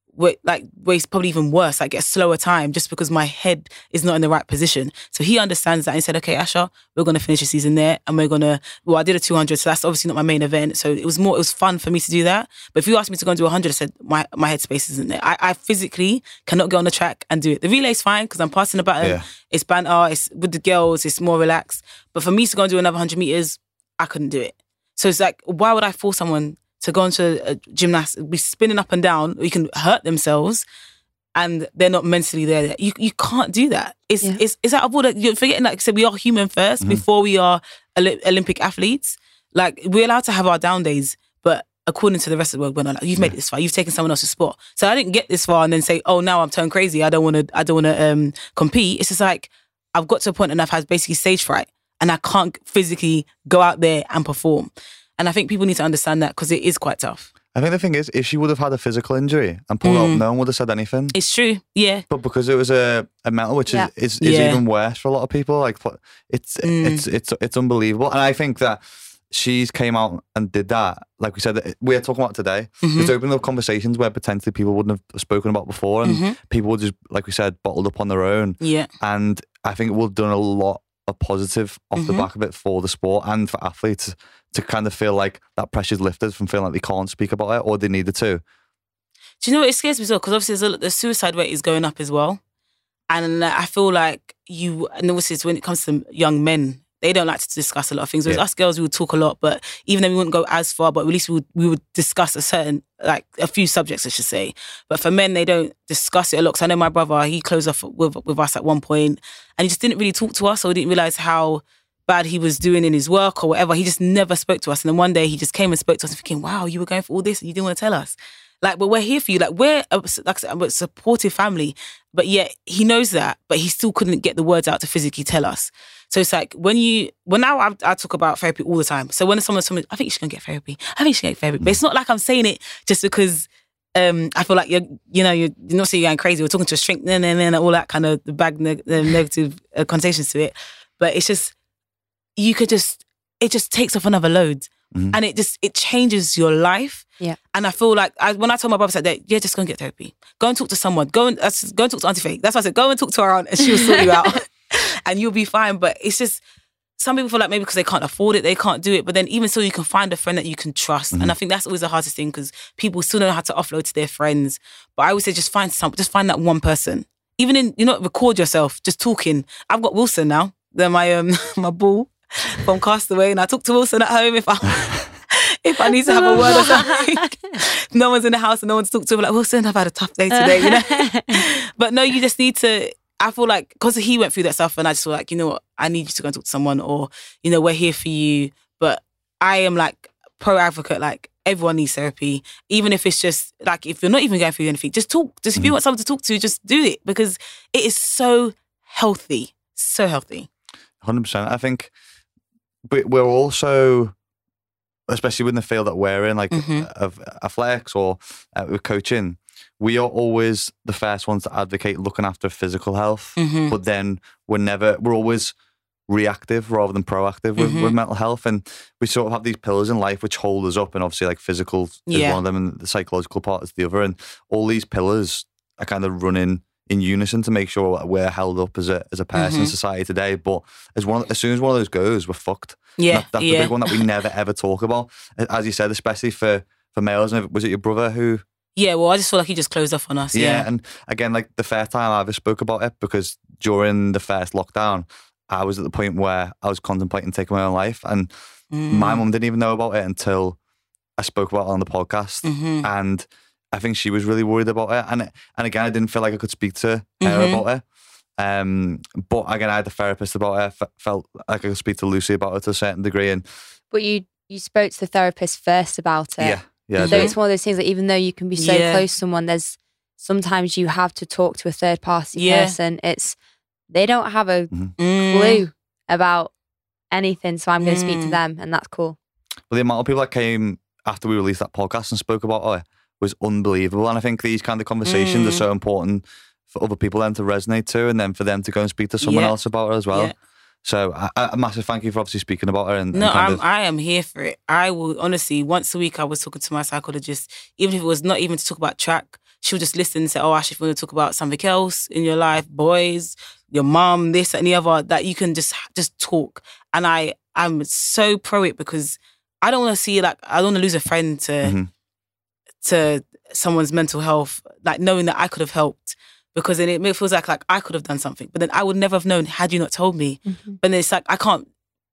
race probably even worse, like get a slower time just because my head is not in the right position. So he understands that and he said, okay, Asha, we're going to finish the season there and we're going to, I did a 200, so that's obviously not my main event. So it was fun for me to do that. But if you asked me to go and do 100, I said, my headspace isn't there. I physically cannot get on the track and do it. The relay's fine because I'm passing the baton. It's banter, it's with the girls, it's more relaxed. But for me to go and do another 100 meters, I couldn't do it. So it's like, why would I force someone to go into a gymnast, be spinning up and down, or you can hurt themselves and they're not mentally there. You can't do that. It's out of order. You're forgetting, like I said, we are human first before we are Olympic athletes. Like, we're allowed to have our down days, but according to the rest of the world, we're not like, you've made it this far, you've taken someone else's spot. So I didn't get this far and then say, oh, now I'm turned crazy, I don't want to compete. It's just like, I've got to a point and I've had basically stage fright and I can't physically go out there and perform. And I think people need to understand that because it is quite tough. I think the thing is, if she would have had a physical injury and pulled out, no one would have said anything. It's true, yeah. But because it was a mental, which is even worse for a lot of people, like it's unbelievable. And I think that she's came out and did that, like we said, we're talking about today. It's opened up conversations where potentially people wouldn't have spoken about before, and people would just, like we said, bottled up on their own. Yeah. And I think it would have done a lot of positive off the back of it for the sport and for athletes to kind of feel like that pressure's lifted from feeling like they can't speak about it or they needed to. Do you know what, it scares me so? Because obviously the suicide rate is going up as well. And I feel like and obviously when it comes to young men, they don't like to discuss a lot of things. Whereas us girls, we would talk a lot, but even though we wouldn't go as far, but at least we would discuss a few subjects, I should say. But for men, they don't discuss it a lot. Because I know my brother, he closed off with us at one point and he just didn't really talk to us, or we didn't realise how bad he was doing in his work or whatever. He just never spoke to us. And then one day he just came and spoke to us thinking, wow, you were going for all this and you didn't want to tell us. Like, but we're here for you. Like, we're a supportive family. But yet he knows that, but he still couldn't get the words out to physically tell us. So it's like, now I talk about therapy all the time. So when someone's telling me, I think you should go and get therapy. I think you should get therapy. But it's not like I'm saying it just because I feel like you're not saying you're going crazy. We're talking to a shrink, all that kind of negative connotations to it. But it's just, it just takes off another load. And it changes your life. Yeah. And I feel like when I told my brother that, just go and get therapy. Go and talk to someone. Go and talk to Auntie Faye. That's why I said, go and talk to her aunt and she'll sort you out. And you'll be fine. But it's just, some people feel like maybe because they can't afford it, they can't do it. But then even so, you can find a friend that you can trust. And I think that's always the hardest thing because people still don't know how to offload to their friends. But I always say, just find that one person. Even record yourself, just talking. I've got Wilson now. They're my bull from Castaway. And I talk to Wilson at home if I need to have a word or something. No one's in the house and no one's talked to. I'm like, Wilson, I've had a tough day today, But no, you just need to, I feel like, because he went through that stuff and I just feel like, you know what, I need you to go and talk to someone or, we're here for you. But I am like pro-advocate, like everyone needs therapy. Even if it's just, like, if you're not even going through anything, just talk. Just if you want someone to talk to, just do it because it is so healthy. So healthy. 100%. I think we're also, especially in the field that we're in, like of athletics or with coaching, we are always the first ones to advocate looking after physical health, but then we're always reactive rather than proactive with mental health. And we sort of have these pillars in life which hold us up, and obviously like physical is one of them and the psychological part is the other. And all these pillars are kind of running in unison to make sure we're held up as a person in society today. But as soon as one of those goes, we're fucked. Yeah, that's the big one that we never ever talk about. As you said, especially for males. Was it your brother who? Yeah, well, I just feel like he just closed off on us. Yeah, and again, like the first time I ever spoke about it, because during the first lockdown, I was at the point where I was contemplating taking my own life, and my mum didn't even know about it until I spoke about it on the podcast, and I think she was really worried about it, and again, I didn't feel like I could speak to her about it. But again, I had a therapist about it. Felt like I could speak to Lucy about it to a certain degree, but you spoke to the therapist first about it. Yeah. So it's one of those things that even though you can be so close to someone, there's sometimes you have to talk to a third party person. They don't have a clue about anything, so I'm going to speak to them, and that's cool. But the amount of people that came after we released that podcast and spoke about it was unbelievable, and I think these kind of conversations are so important for other people then to resonate to, and then for them to go and speak to someone else about it as well. So a massive thank you for obviously speaking about it. I am here for it. I will honestly, once a week I was talking to my psychologist, even if it was not even to talk about track, she would just listen and say, oh, Ash, if you want to talk about something else in your life, boys, your mum, this and the other, that you can just talk. And I'm so pro it, because I don't want to see, like, I don't want to lose a friend to someone's mental health, like knowing that I could have helped. Because then it feels like I could have done something, but then I would never have known had you not told me. But then it's like I can't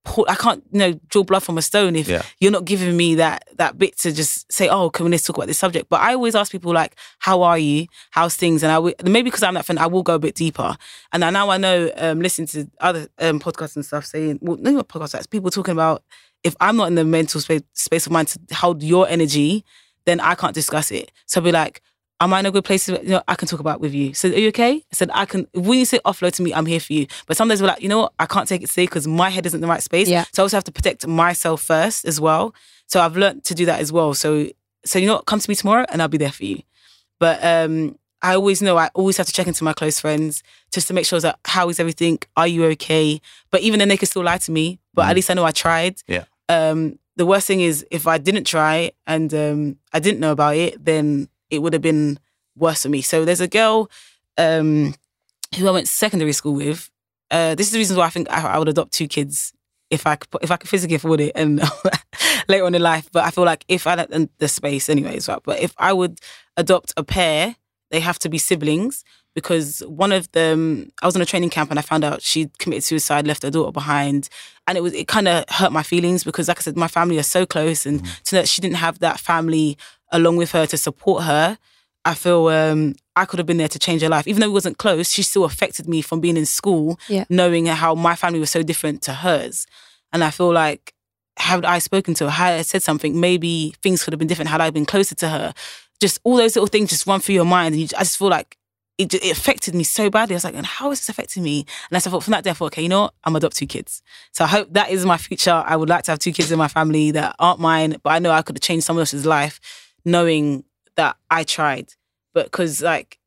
draw blood from a stone if you're not giving me that bit to just say, oh, can we let's talk about this subject? But I always ask people like, how are you? How's things? And maybe because I'm that friend, I will go a bit deeper. And now I know, listening to other podcasts and stuff saying, well, not podcasts, that's people talking about, if I'm not in the mental space of mind to hold your energy, then I can't discuss it. So I'll be like, am I in a good place? I can talk about it with you. So, are you okay? I said, when you say offload to me, I'm here for you. But sometimes we're like, you know what? I can't take it today because my head isn't in the right space. Yeah. So I also have to protect myself first as well. So I've learned to do that as well. So you know what? Come to me tomorrow and I'll be there for you. But I always know I always have to check into my close friends just to make sure that how is everything? Are you okay? But even then they can still lie to me. But at least I know I tried. Yeah. The worst thing is if I didn't try and I didn't know about it, then it would have been worse for me. So there's a girl who I went to secondary school with. This is the reason why I think I would adopt 2 kids if I could physically afford it and later on in life. But I feel like if I had the space anyways, right? But if I would adopt a pair, they have to be siblings, because one of them, I was on a training camp and I found out she'd committed suicide, left her daughter behind. And it kind of hurt my feelings because, like I said, my family are so close, and to know that she didn't have that family along with her to support her, I feel I could have been there to change her life. Even though we wasn't close, she still affected me from being in school, knowing how my family was so different to hers. And I feel like, had I spoken to her, had I said something, maybe things could have been different had I been closer to her. Just all those little things just run through your mind. And I just feel like it affected me so badly. I was like, and how is this affecting me? And I thought, from that day, I thought, okay, you know what? I'm adopt 2 kids. So I hope that is my future. I would like to have 2 kids in my family that aren't mine, but I know I could have changed someone else's life knowing that I tried. But because like,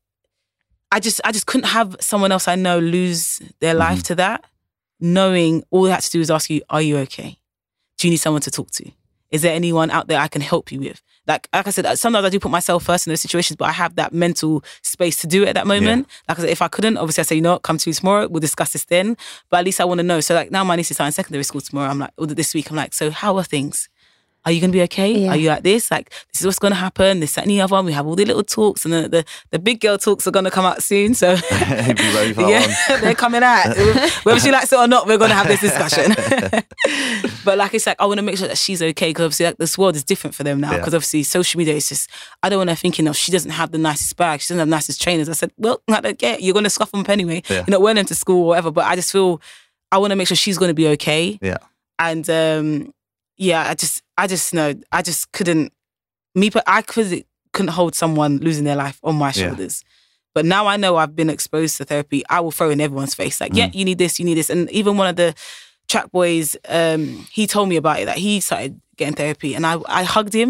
I just couldn't have someone else I know lose their life to that, knowing all they had to do is ask you, are you okay? Do you need someone to talk to? Is there anyone out there I can help you with? Like I said, sometimes I do put myself first in those situations, but I have that mental space to do it at that moment. Yeah. Like I said, if I couldn't, obviously I say, you know what, come to me tomorrow, we'll discuss this then. But at least I want to know. So like now my niece is starting secondary school tomorrow. I'm like, or this week, I'm like, so how are things? Are you going to be okay? Yeah. Are you like this? Like, this is what's going to happen. This, that, and the other. We have all the little talks, and the big girl talks are going to come out soon. So, be ready for that one. They're coming out. Whether she likes it or not, we're going to have this discussion. But like, it's like, I want to make sure that she's okay, because obviously like, this world is different for them now. Because obviously social media is just, I don't want her thinking, she doesn't have the nicest bag. She doesn't have the nicest trainers. I said, well, I don't care. You're going to scuff them up anyway. Yeah. You're not wearing them to school or whatever. But I just feel, I want to make sure she's going to be okay. Yeah. And, yeah, I just know, I just couldn't, I couldn't hold someone losing their life on my shoulders. But now I know I've been exposed to therapy, I will throw in everyone's face. Like, yeah, you need this, you need this. And even one of the track boys, he told me about it, that he started getting therapy. And I hugged him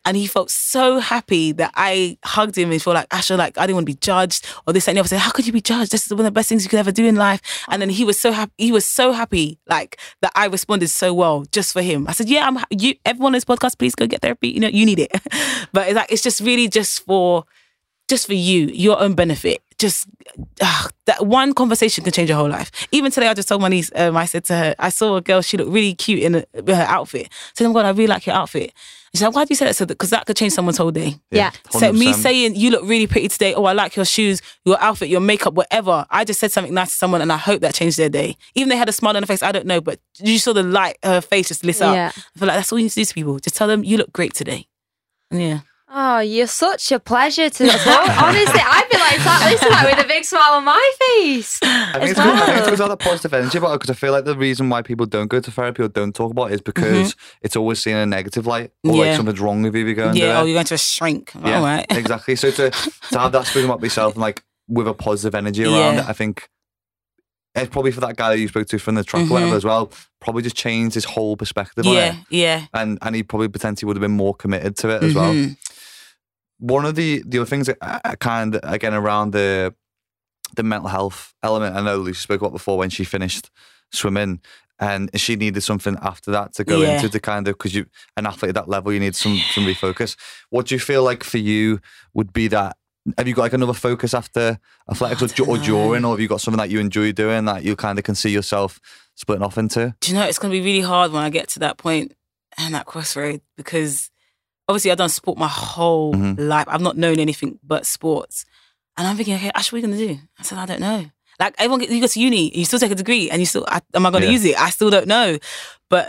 And he felt so happy that I hugged him and felt like, Asha, like, I didn't want to be judged or this and the other. I said, how could you be judged? This is one of the best things you could ever do in life. And then he was so happy. He was so happy, like, that I responded so well just for him. I said, yeah, everyone on this podcast, please go get therapy. You know, you need it. But it's like, it's just really just for you, your own benefit. Just that one conversation can change your whole life. Even today, I just told my niece, I said to her, I saw a girl, she looked really cute in her outfit. I said, oh my God, I really like your outfit. She's like, why do you say that? So because that could change someone's whole day. Yeah. So me saying, you look really pretty today. Oh, I like your shoes, your outfit, your makeup, whatever. I just said something nice to someone and I hope that changed their day. Even they had a smile on their face, I don't know, but you saw the light, her face just lit up. Yeah. I feel like that's all you need to do to people. Just tell them, you look great today. Yeah. Oh, you're such a pleasure to talk. Honestly, I feel like sat listening with a big smile on my face. I think it's because of that positive energy, but because I feel like the reason why people don't go to therapy or don't talk about it is because it's always seen in a negative light, or like something's wrong with you if you're going there. Or you're going to a shrink. Yeah, all right. Exactly. So to have that spoken about yourself and like with a positive energy around it, I think it's probably for that guy that you spoke to from the track or whatever as well, probably just changed his whole perspective on it. Yeah. And he probably potentially would have been more committed to it as well. One of the other things that I kind of, again, around the mental health element, I know Lucy spoke about before when she finished swimming and she needed something after that to go into to kind of, because you an athlete at that level, you need some refocus. What do you feel like for you would be that? Have you got like another focus after athletics or during, or have you got something that you enjoy doing that you kind of can see yourself splitting off into? Do you know, it's going to be really hard when I get to that point and that crossroad, because obviously I've done sport my whole life. I've not known anything but sports. And I'm thinking, okay, Ash, what are you going to do? I said, I don't know. Like, everyone, you go to uni, you still take a degree, and you still, am I going to use it? I still don't know. But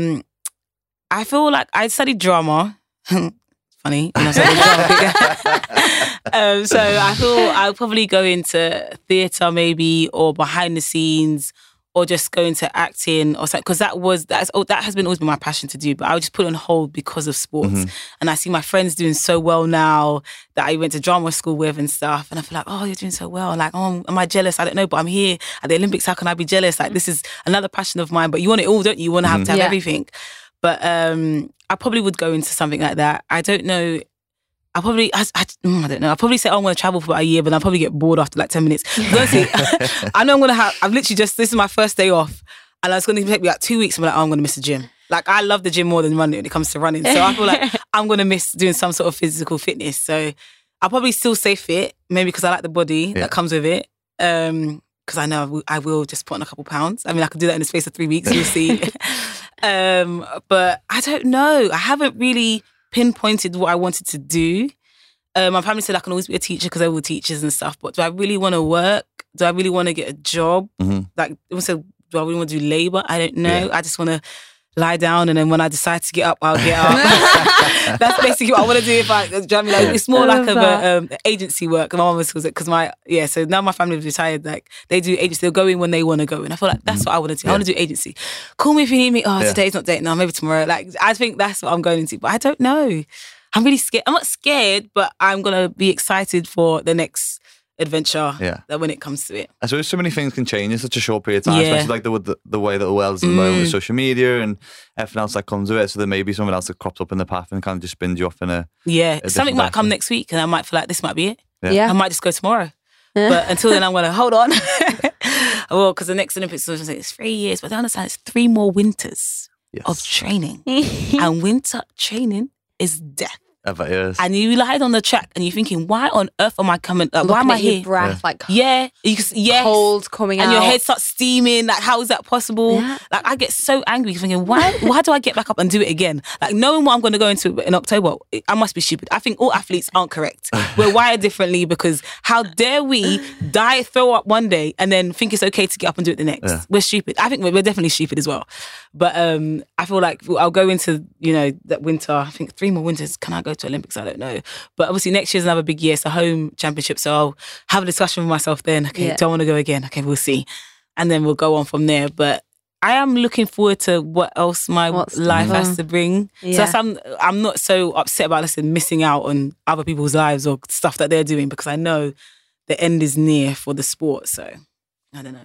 I feel like I studied drama. Funny. So I thought I'll probably go into theatre maybe, or behind the scenes, or just go into acting or something, because that has always been my passion to do, but I would just put it on hold because of sports. And I see my friends doing so well now that I went to drama school with and stuff, and I feel like, oh, you're doing so well. Like, oh, am I jealous? I don't know, but I'm here at the Olympics. How can I be jealous? Like, this is another passion of mine, but you want it all, don't you? You want to have everything. But I probably would go into something like that. I don't know. I don't know. I'll probably say, oh, I'm going to travel for about a year, but I'll probably get bored after like 10 minutes. Honestly, I know I've literally this is my first day off, and it's going to take me like 2 weeks. I'm like, oh, I'm going to miss the gym. Like, I love the gym more than running when it comes to running. So I feel like I'm going to miss doing some sort of physical fitness. So I'll probably still stay fit, maybe because I like the body that comes with it. Because I know I will just put on a couple pounds. I mean, I could do that in the space of 3 weeks, you'll see. But I don't know. I haven't really pinpointed what I wanted to do. My family said I can always be a teacher because they're all teachers and stuff, but do I really want to work? Do I really want to get a job? Like, also, do I really want to do labour? I don't know. I just want to lie down, and then when I decide to get up, I'll get up. That's basically what I want to do. It's more like of agency work. My mum was because so now my family have retired. Like, they do agency, they'll go in when they want to go, and I feel like that's what I want to do. I want to do agency. Call me if you need me. Oh, today's not date. No, maybe tomorrow. Like, I think that's what I'm going into, but I don't know. I'm really scared. I'm not scared, but I'm gonna be excited for the next adventure. That when it comes to it, I suppose so many things can change in such a short period of time, especially like the way that the world is at the moment with social media and everything else that comes with it. So there may be something else that crops up in the path and kind of just spins you off in a something might come next week, and I might feel like this might be it. I might just go tomorrow. But until then, I'm gonna hold on. Well, because the next Olympics is it's 3 years, but I understand it's 3 more winters of training, and winter training is death. And you lied on the track and you're thinking, why on earth am I coming? Like, why am I here? Breath, like cold coming and out, your head starts steaming. Like, how is that possible? Like, I get so angry thinking, why do I get back up and do it again? Like, knowing what I'm going to go into in October, I must be stupid. I think all athletes aren't correct. We're wired differently, because how dare we throw up one day and then think it's okay to get up and do it the next? We're stupid. I think we're definitely stupid as well. But I feel like I'll go into that winter. I think 3 more winters. Can I go to Olympics? I don't know. But obviously next year's another big year. It's a home championship. So I'll have a discussion with myself then. Okay, do I want to go again? Okay, we'll see. And then we'll go on from there. But I am looking forward to what else my life has to bring. So I'm not so upset about missing out on other people's lives or stuff that they're doing, because I know the end is near for the sport. So I don't know.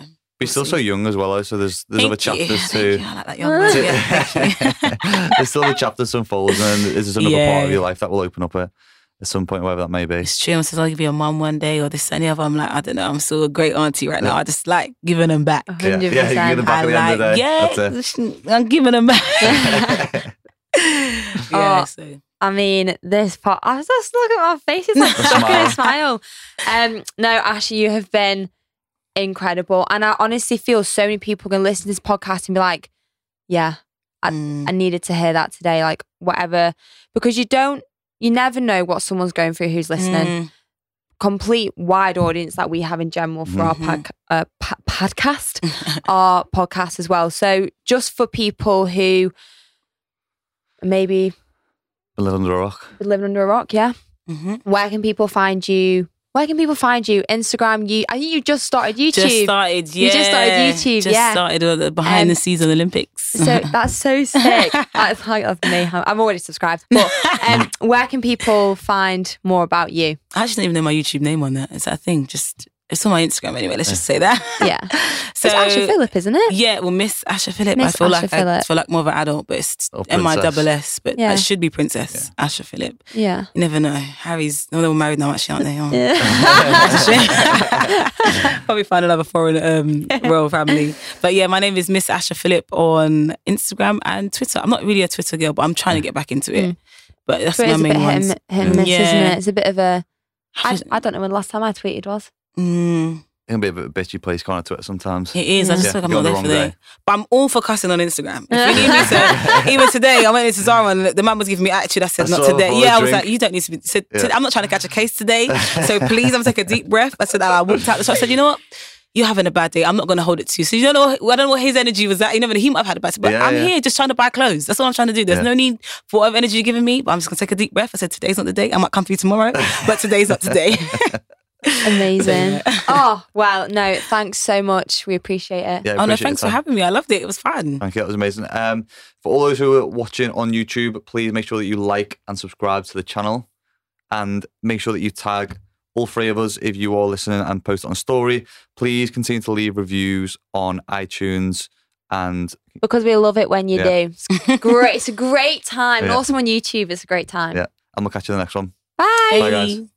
You're still so young as well, so there's other chapters too. I like that young man. Yeah, there's still other chapters to unfold, and then there's another part of your life that will open up at some point, wherever that may be. It's true. I'm supposed to be a mum one day or this and the other. I'm like, I don't know. I'm still a great auntie right now. I just like giving them back. 100%. Yeah, you give them back at the end of the day. Yeah, I'm giving them back. So. I mean, this part, I was just looking at my face, it's like stuck in a smile. No, Asha, you have been incredible. And I honestly feel so many people can listen to this podcast and be like, yeah, I needed to hear that today. Like, whatever. Because you never know what someone's going through who's listening. Complete wide audience that we have in general for our podcast, our podcast as well. So just for people who maybe live under a rock. Living under a rock, yeah. Where can people find you? Instagram, I think you just started YouTube. You just started YouTube, started behind the scenes of the Olympics. So that's so sick. That's mayhem. I'm already subscribed. But where can people find more about you? I actually don't even know my YouTube name on that. Is that a thing? It's on my Instagram anyway. Let's just say that. Yeah. So it's Asha Phillip, isn't it? Yeah. Well, Miss Asha Phillip. I feel like more of an adult, but it's MISS. But it should be Princess Asha Phillip. Yeah. You never know. Harry's. No, they're married now, actually, aren't they? Oh. Yeah. Probably find another foreign royal family. But yeah, my name is Miss Asha Phillip on Instagram and Twitter. I'm not really a Twitter girl, but I'm trying to get back into it. But that's my main one. Hit and miss, isn't it? It's a bit of a. I don't know when the last time I tweeted was. It can be a bit of a bitchy place, kind of Twitter sometimes. It is. I just feel like I'm not there for that. But I'm all for cussing on Instagram. If you need me to, even today, I went into Zara and the man was giving me attitude. I said, not today. Yeah, I was like, you don't need to be. I'm not trying to catch a case today. So please, I'm going to take a deep breath. I said that. I walked out the shop. I said, you know what? You're having a bad day. I'm not going to hold it to you. So I don't know what his energy was that. You never know. He might have had a bad day. But I'm here just trying to buy clothes. That's what I'm trying to do. There's no need for whatever energy you're giving me. But I'm just going to take a deep breath. I said, today's not the day. I might come for you tomorrow. But today's not today. Amazing. Oh, well, no, thanks so much. We appreciate it. Yeah, thanks for having me. I loved it. It was fun. Thank you. That was amazing. For all those who are watching on YouTube, please make sure that you like and subscribe to the channel, and make sure that you tag all three of us if you are listening and post it on story. Please continue to leave reviews on iTunes, and because we love it when you do. It's great. It's a great time. And also on YouTube, it's a great time. Yeah. And we'll catch you in the next one. Bye. Bye, guys.